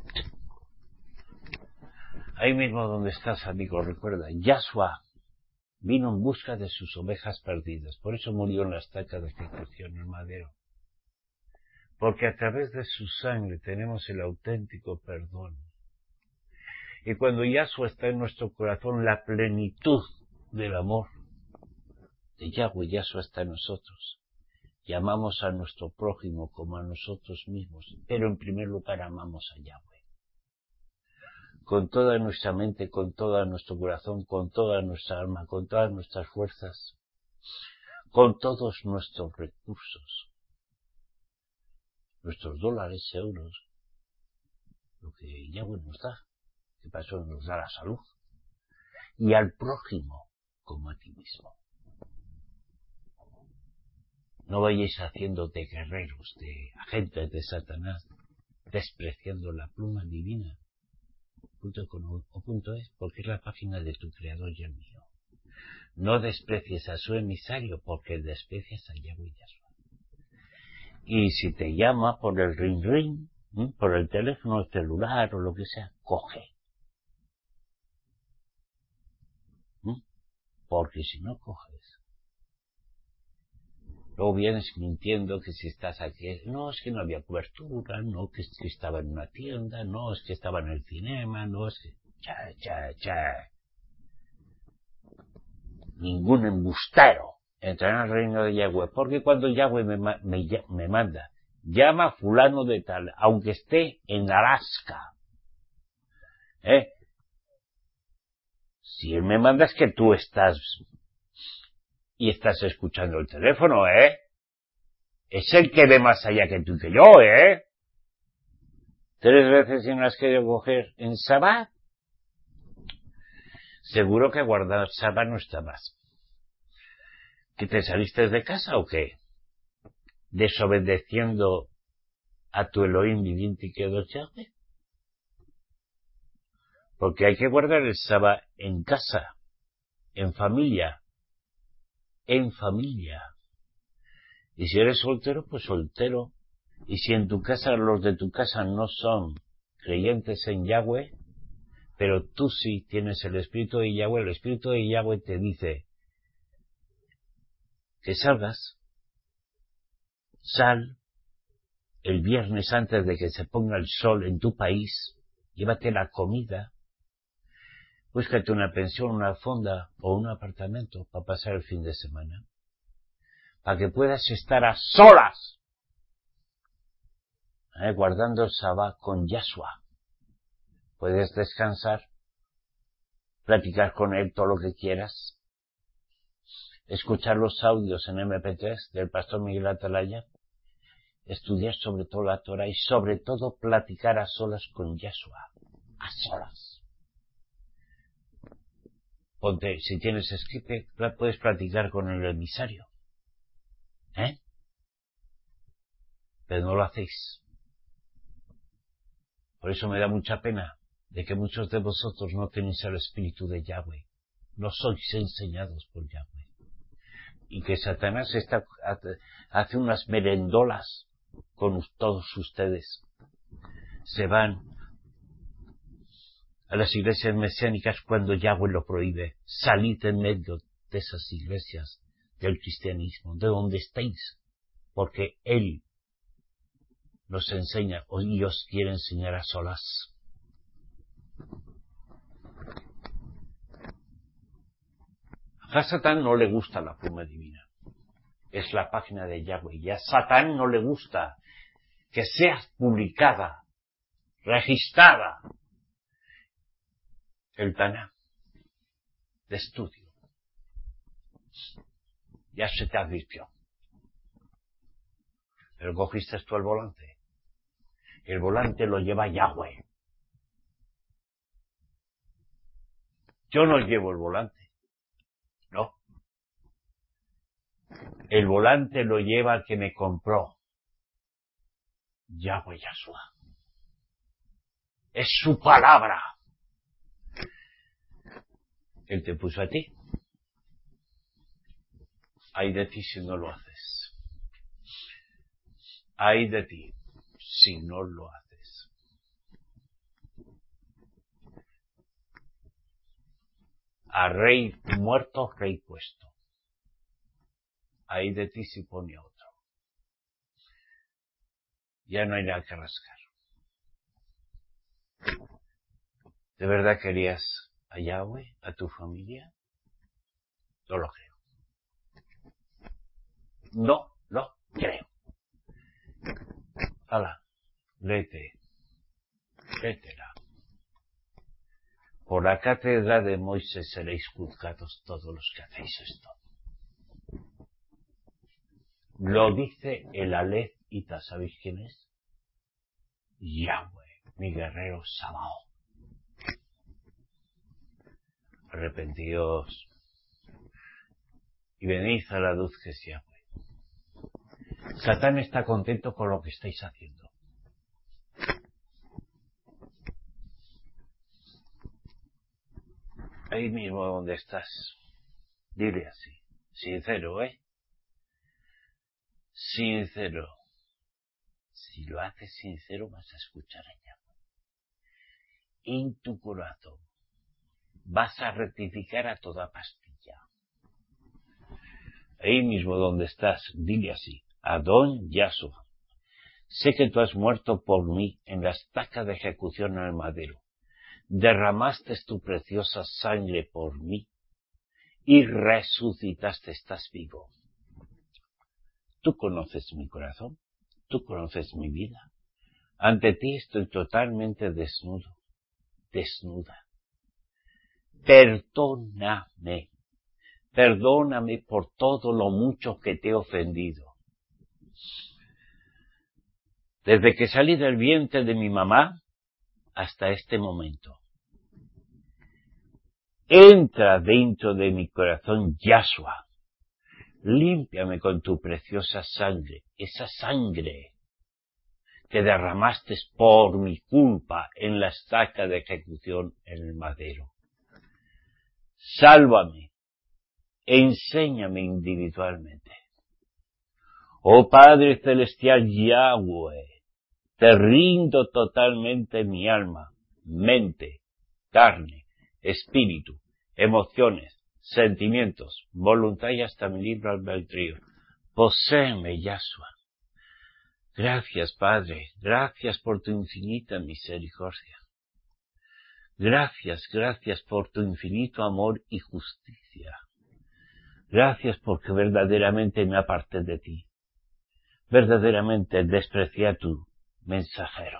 ahí mismo donde estás, amigo, recuerda, Yahshua vino en busca de sus ovejas perdidas. Por eso murió en la estaca de ejecución en el madero. Porque a través de su sangre tenemos el auténtico perdón. Y cuando Yahshua está en nuestro corazón, la plenitud del amor de Yahweh, Yahshua está en nosotros. Y amamos a nuestro prójimo como a nosotros mismos. Pero en primer lugar amamos a Yahweh. Con toda nuestra mente, con todo nuestro corazón, con toda nuestra alma, con todas nuestras fuerzas, con todos nuestros recursos, nuestros dólares, euros, lo que Yahweh nos da, que para eso nos da la salud, y al prójimo como a ti mismo. No vayáis haciendo de guerreros, de agentes de Satanás, despreciando la pluma divina. .com.es, porque es la página de tu creador y el mío. No desprecies a su emisario, porque desprecias a Yahweh Yahshua. Y si te llama por el ring, por el teléfono celular o lo que sea, coge. Porque si no coges, luego vienes mintiendo que si estás aquí, no, es que no había cobertura, no, que es que estaba en una tienda, no, es que estaba en el cinema, no, es que... Ningún embustero entrará en el reino de Yahweh, porque cuando Yahweh me manda, llama a fulano de tal, aunque esté en Alaska, si él me manda es que tú estás y estás escuchando el teléfono, es el que ve más allá que tú y que yo, 3 veces si no has querido coger en Shabbat, seguro que guardar Shabbat no está más. ¿Que te saliste de casa o qué? Desobedeciendo a tu Elohim viviente y quedó Yahweh. Porque hay que guardar el Shabbat en casa, en familia. Y si eres soltero, pues soltero. Y si en tu casa, los de tu casa no son creyentes en Yahweh, pero tú sí tienes el Espíritu de Yahweh, el Espíritu de Yahweh te dice que salgas, sal el viernes antes de que se ponga el sol en tu país, llévate la comida, búscate una pensión, una fonda o un apartamento para pasar el fin de semana, para que puedas estar a solas, guardando el Shabbat con Yahshua. Puedes descansar, platicar con él todo lo que quieras, escuchar los audios en MP3 del pastor Miguel Atalaya, estudiar sobre todo la Torah y sobre todo platicar a solas con Yahshua, a solas. Ponte, si tienes Skype, puedes platicar con el emisario, pero no lo hacéis. Por eso me da mucha pena de que muchos de vosotros no tenéis el Espíritu de Yahweh, no sois enseñados por Yahweh, y que Satanás hace unas merendolas con todos ustedes. Se van a las iglesias mesiánicas cuando Yahweh lo prohíbe. Salid en medio de esas iglesias del cristianismo, de donde estéis, porque Él nos enseña y os quiere enseñar a solas. A Satán no le gusta la pluma divina. es la página de Yahweh. Y a Satán no le gusta que sea publicada, registrada, el Taná de estudio. Ya se te advirtió. Pero cogiste tú el volante. El volante lo lleva Yahweh. Yo no llevo el volante. No. El volante lo lleva el que me compró. Yahweh Yahshua. Es su palabra. Él te puso a ti. Ay de ti si no lo haces. Ay de ti si no lo haces. A rey muerto, rey puesto. Ay de ti si pone a otro. Ya no hay nada que rascar. ¿De verdad querías a Yahweh, a tu familia? No lo creo. No lo creo. Hala, léetela. Por la cátedra de Moisés seréis juzgados todos los que hacéis esto. Lo dice el Aleph Ita, ¿sabéis quién es? Yahweh, mi guerrero Sabaoth. Arrepentíos y venid a la luz que es Yahweh. Satán está contento con lo que estáis haciendo. Ahí mismo donde estás, dile así, sincero, sincero. Si lo haces sincero vas a escuchar a Yahweh. En tu corazón vas a rectificar a toda pastilla. Ahí mismo donde estás, dile así, Adón Yahshua, sé que tú has muerto por mí en la estaca de ejecución en el madero. Derramaste tu preciosa sangre por mí y resucitaste, estás vivo. Tú conoces mi corazón, tú conoces mi vida. Ante ti estoy totalmente desnudo, desnuda. Perdóname, perdóname por todo lo mucho que te he ofendido. Desde que salí del vientre de mi mamá hasta este momento. Entra dentro de mi corazón, Yahshua. Límpiame con tu preciosa sangre, esa sangre que derramaste por mi culpa en la estaca de ejecución en el madero. Sálvame, enséñame individualmente. Oh Padre Celestial Yahweh, te rindo totalmente mi alma, mente, carne, espíritu, emociones, sentimientos, voluntad y hasta mi libre albedrío. Poséeme, Yahshua. Gracias, Padre, gracias por tu infinita misericordia. Gracias, gracias por tu infinito amor y justicia. Gracias porque verdaderamente me aparté de ti. Verdaderamente desprecié a tu mensajero.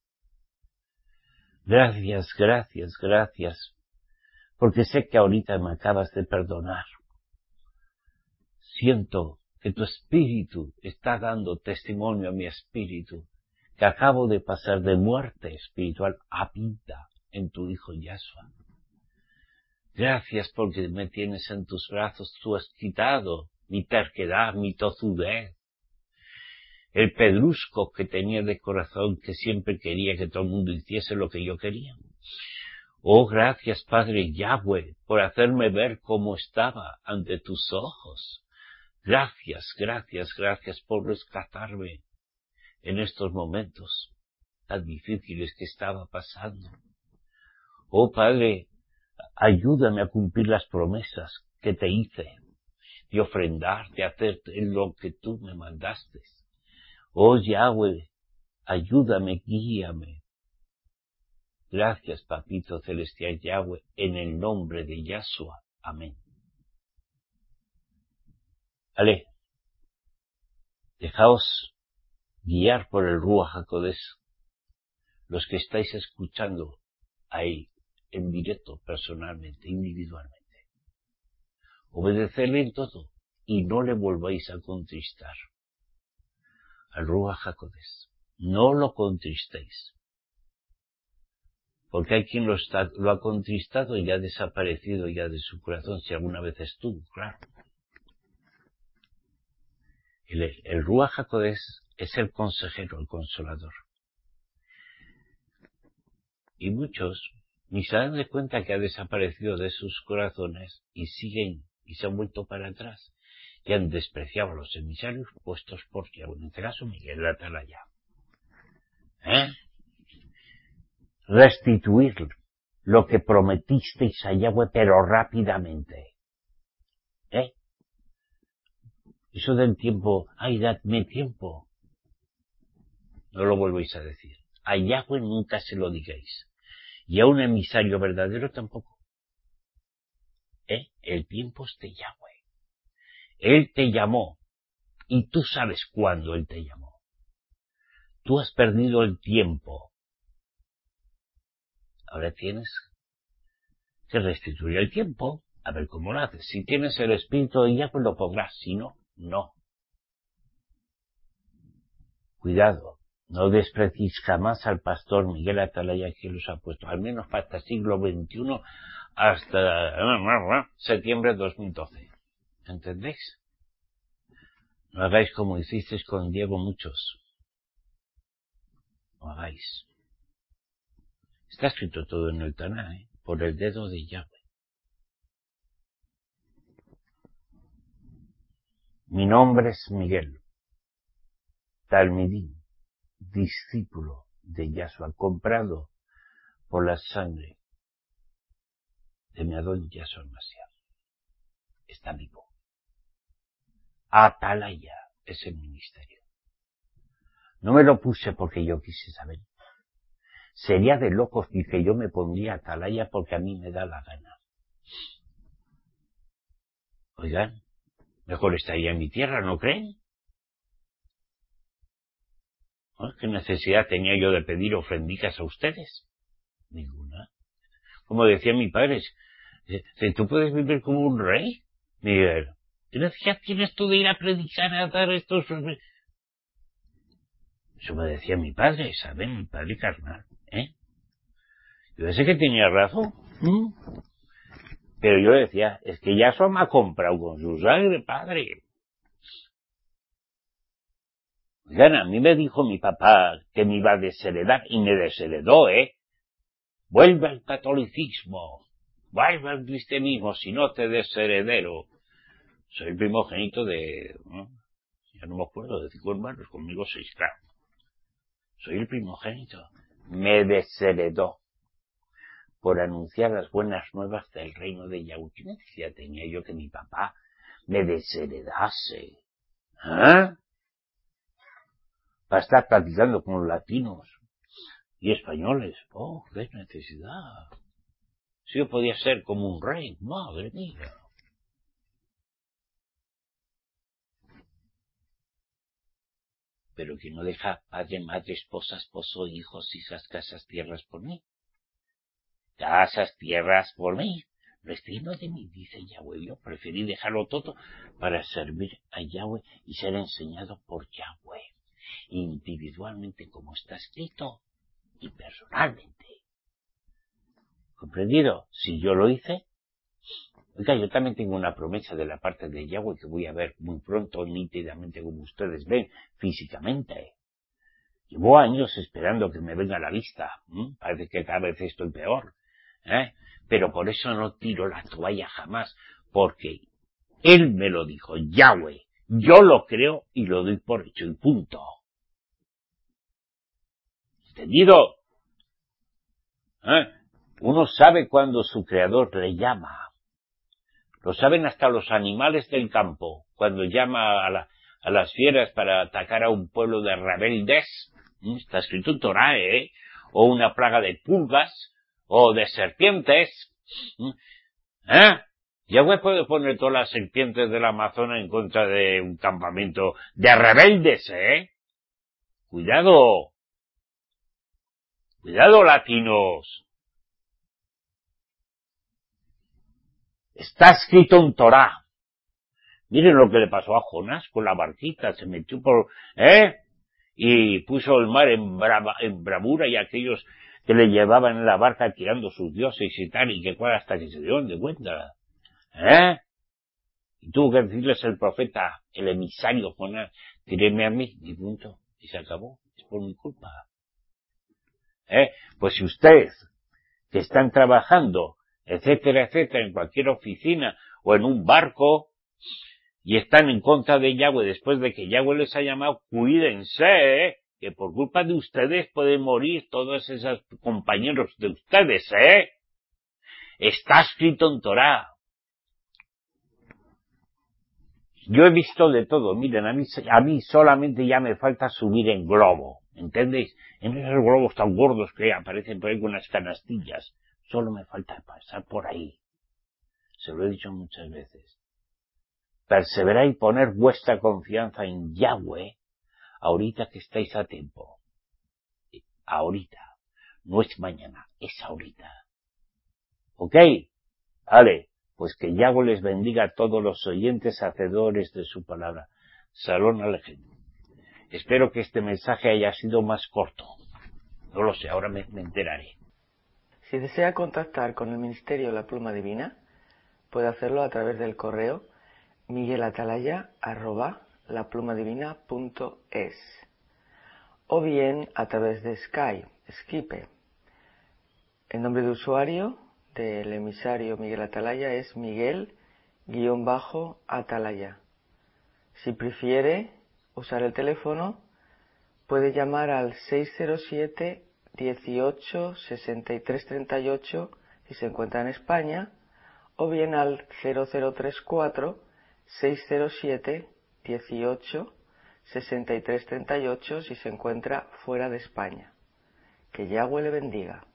Gracias, gracias, gracias, porque sé que ahorita me acabas de perdonar. Siento que tu espíritu está dando testimonio a mi espíritu, que acabo de pasar de muerte espiritual a vida en tu Hijo Yahshua. Gracias porque me tienes en tus brazos, tú has quitado mi terquedad, mi tozudez, el pedrusco que tenía de corazón que siempre quería que todo el mundo hiciese lo que yo quería. Oh, gracias, Padre Yahweh, por hacerme ver cómo estaba ante tus ojos. Gracias, gracias, gracias por rescatarme en estos momentos tan difíciles que estaba pasando. Oh, Padre, ayúdame a cumplir las promesas que te hice, de ofrendar, de hacer lo que tú me mandaste. Oh, Yahweh, ayúdame, guíame. Gracias, Papito Celestial Yahweh, en el nombre de Yahshua. Amén. Ale, Dejaos guiar por el Ruach HaKodesh, los que estáis escuchando ahí, en directo, personalmente, individualmente. Obedecedle en todo y no le volváis a contristar al Ruach HaKodesh. No lo contristéis. Porque hay quien lo ha contristado y ha desaparecido ya de su corazón, si alguna vez estuvo, claro. El Ruach HaKodesh es el consejero, el consolador. Y muchos ni se dan de cuenta que ha desaparecido de sus corazones y siguen y se han vuelto para atrás y han despreciado a los emisarios puestos por Yahweh, en este caso Miguel la Atalaya. Restituir lo que prometisteis a Yahweh, pero rápidamente. Eso del tiempo, ay, dadme tiempo. No lo volvéis a decir. A Yahweh nunca se lo digáis. Y a un emisario verdadero tampoco. El tiempo es de Yahweh. Él te llamó. Y tú sabes cuándo Él te llamó. Tú has perdido el tiempo. Ahora tienes que restituir el tiempo. A ver cómo lo haces. Si tienes el espíritu de Yahweh lo podrás. Si no, no. Cuidado. No despreciéis jamás al pastor Miguel Atalaya que los ha puesto. Al menos hasta el siglo XXI. Hasta septiembre de 2012. ¿Entendéis? No hagáis como hicisteis con Diego muchos. No hagáis. Está escrito todo en el Taná, por el dedo de Yahweh. Mi nombre es Miguel, Talmidín, discípulo de Yahshua, comprado por la sangre de mi Adón Yahshua Mashiach. Está vivo. Atalaya es el ministerio. No me lo puse porque yo quise saber. Sería de locos que yo me pondría Atalaya porque a mí me da la gana. Oigan, mejor estaría en mi tierra, ¿no creen? ¿No? ¿Qué necesidad tenía yo de pedir ofrendicas a ustedes? Ninguna. Como decía mi padre, ¿tú puedes vivir como un rey? Miguel, ¿qué necesidad tienes tú de ir a predicar a dar estos... Eso me decía mi padre, ¿sabe? Mi padre carnal, Yo sé que tenía razón. Pero yo decía, es que Yahshua me ha comprado con su sangre, padre. Oigan, a mí me dijo mi papá que me iba a desheredar y me desheredó, Vuelve al catolicismo, vuelve al cristianismo, si no te desheredero. Soy el primogénito de... ya no me acuerdo, de 5 hermanos, conmigo 6, claro. Soy el primogénito. Me desheredó por anunciar las buenas nuevas del reino de Yahweh. ¿Qué necesidad tenía yo que mi papá me desheredase? Para estar platicando con los latinos y españoles. Oh, qué necesidad. Si yo podía ser como un rey, madre mía. Pero que no deja padre, madre, esposa, esposo, hijos, hijas, casas, tierras por mí. Casas, tierras por mí. Destino de mí, dice Yahweh. Yo preferí dejarlo todo para servir a Yahweh y ser enseñado por Yahweh. Individualmente como está escrito y personalmente. ¿Comprendido? Si yo lo hice, oiga, yo también tengo una promesa de la parte de Yahweh que voy a ver muy pronto, nítidamente como ustedes ven, físicamente. Llevo años esperando que me venga a la vista. Parece que cada vez estoy peor. Pero por eso no tiro la toalla jamás, porque Él me lo dijo, Yahweh. Yo lo creo y lo doy por hecho y punto. ¿Entendido? Uno sabe cuando su creador le llama. Lo saben hasta los animales del campo, cuando llama a las fieras para atacar a un pueblo de rebeldes. Está escrito en Torah, o una plaga de pulgas, o de serpientes. Yahweh puede poner todas las serpientes del Amazonas en contra de un campamento de rebeldes, ¿eh? Cuidado. Cuidado, latinos. Está escrito en Torá. Miren lo que le pasó a Jonás con la barquita, se metió y puso el mar en bravura, y aquellos que le llevaban en la barca tirando sus dioses y tal, y que cuál, hasta que se dieron de cuenta. Y tuvo que decirles el profeta, el emisario Jonás, tírenme a mí, y punto, y se acabó, es por mi culpa. Pues si ustedes, que están trabajando, etcétera, etcétera, en cualquier oficina o en un barco, y están en contra de Yahweh después de que Yahweh les ha llamado, cuídense, que por culpa de ustedes pueden morir todos esos compañeros de ustedes, Está escrito en Torá. Yo he visto de todo, miren, a mí solamente ya me falta subir en globo, ¿entendéis? En esos globos tan gordos que aparecen por ahí con unas canastillas, solo me falta pasar por ahí. Se lo he dicho muchas veces. Perseverad y poner vuestra confianza en Yahweh, ahorita que estáis a tiempo. Ahorita. No es mañana, es ahorita. ¿Ok? Vale. Pues que Yahweh les bendiga a todos los oyentes hacedores de su palabra. Salón Alejem. Espero que este mensaje haya sido más corto. No lo sé, ahora me enteraré. Si desea contactar con el Ministerio La Pluma Divina, puede hacerlo a través del correo miguelatalaya@laplumadivina.es o bien a través de Skype. El nombre de usuario del emisario Miguel Atalaya es Miguel-Atalaya. Si prefiere usar el teléfono, puede llamar al 607 18 63 38 si se encuentra en España, o bien al 0034 607 18 63 38 si se encuentra fuera de España. Que Yahweh le bendiga.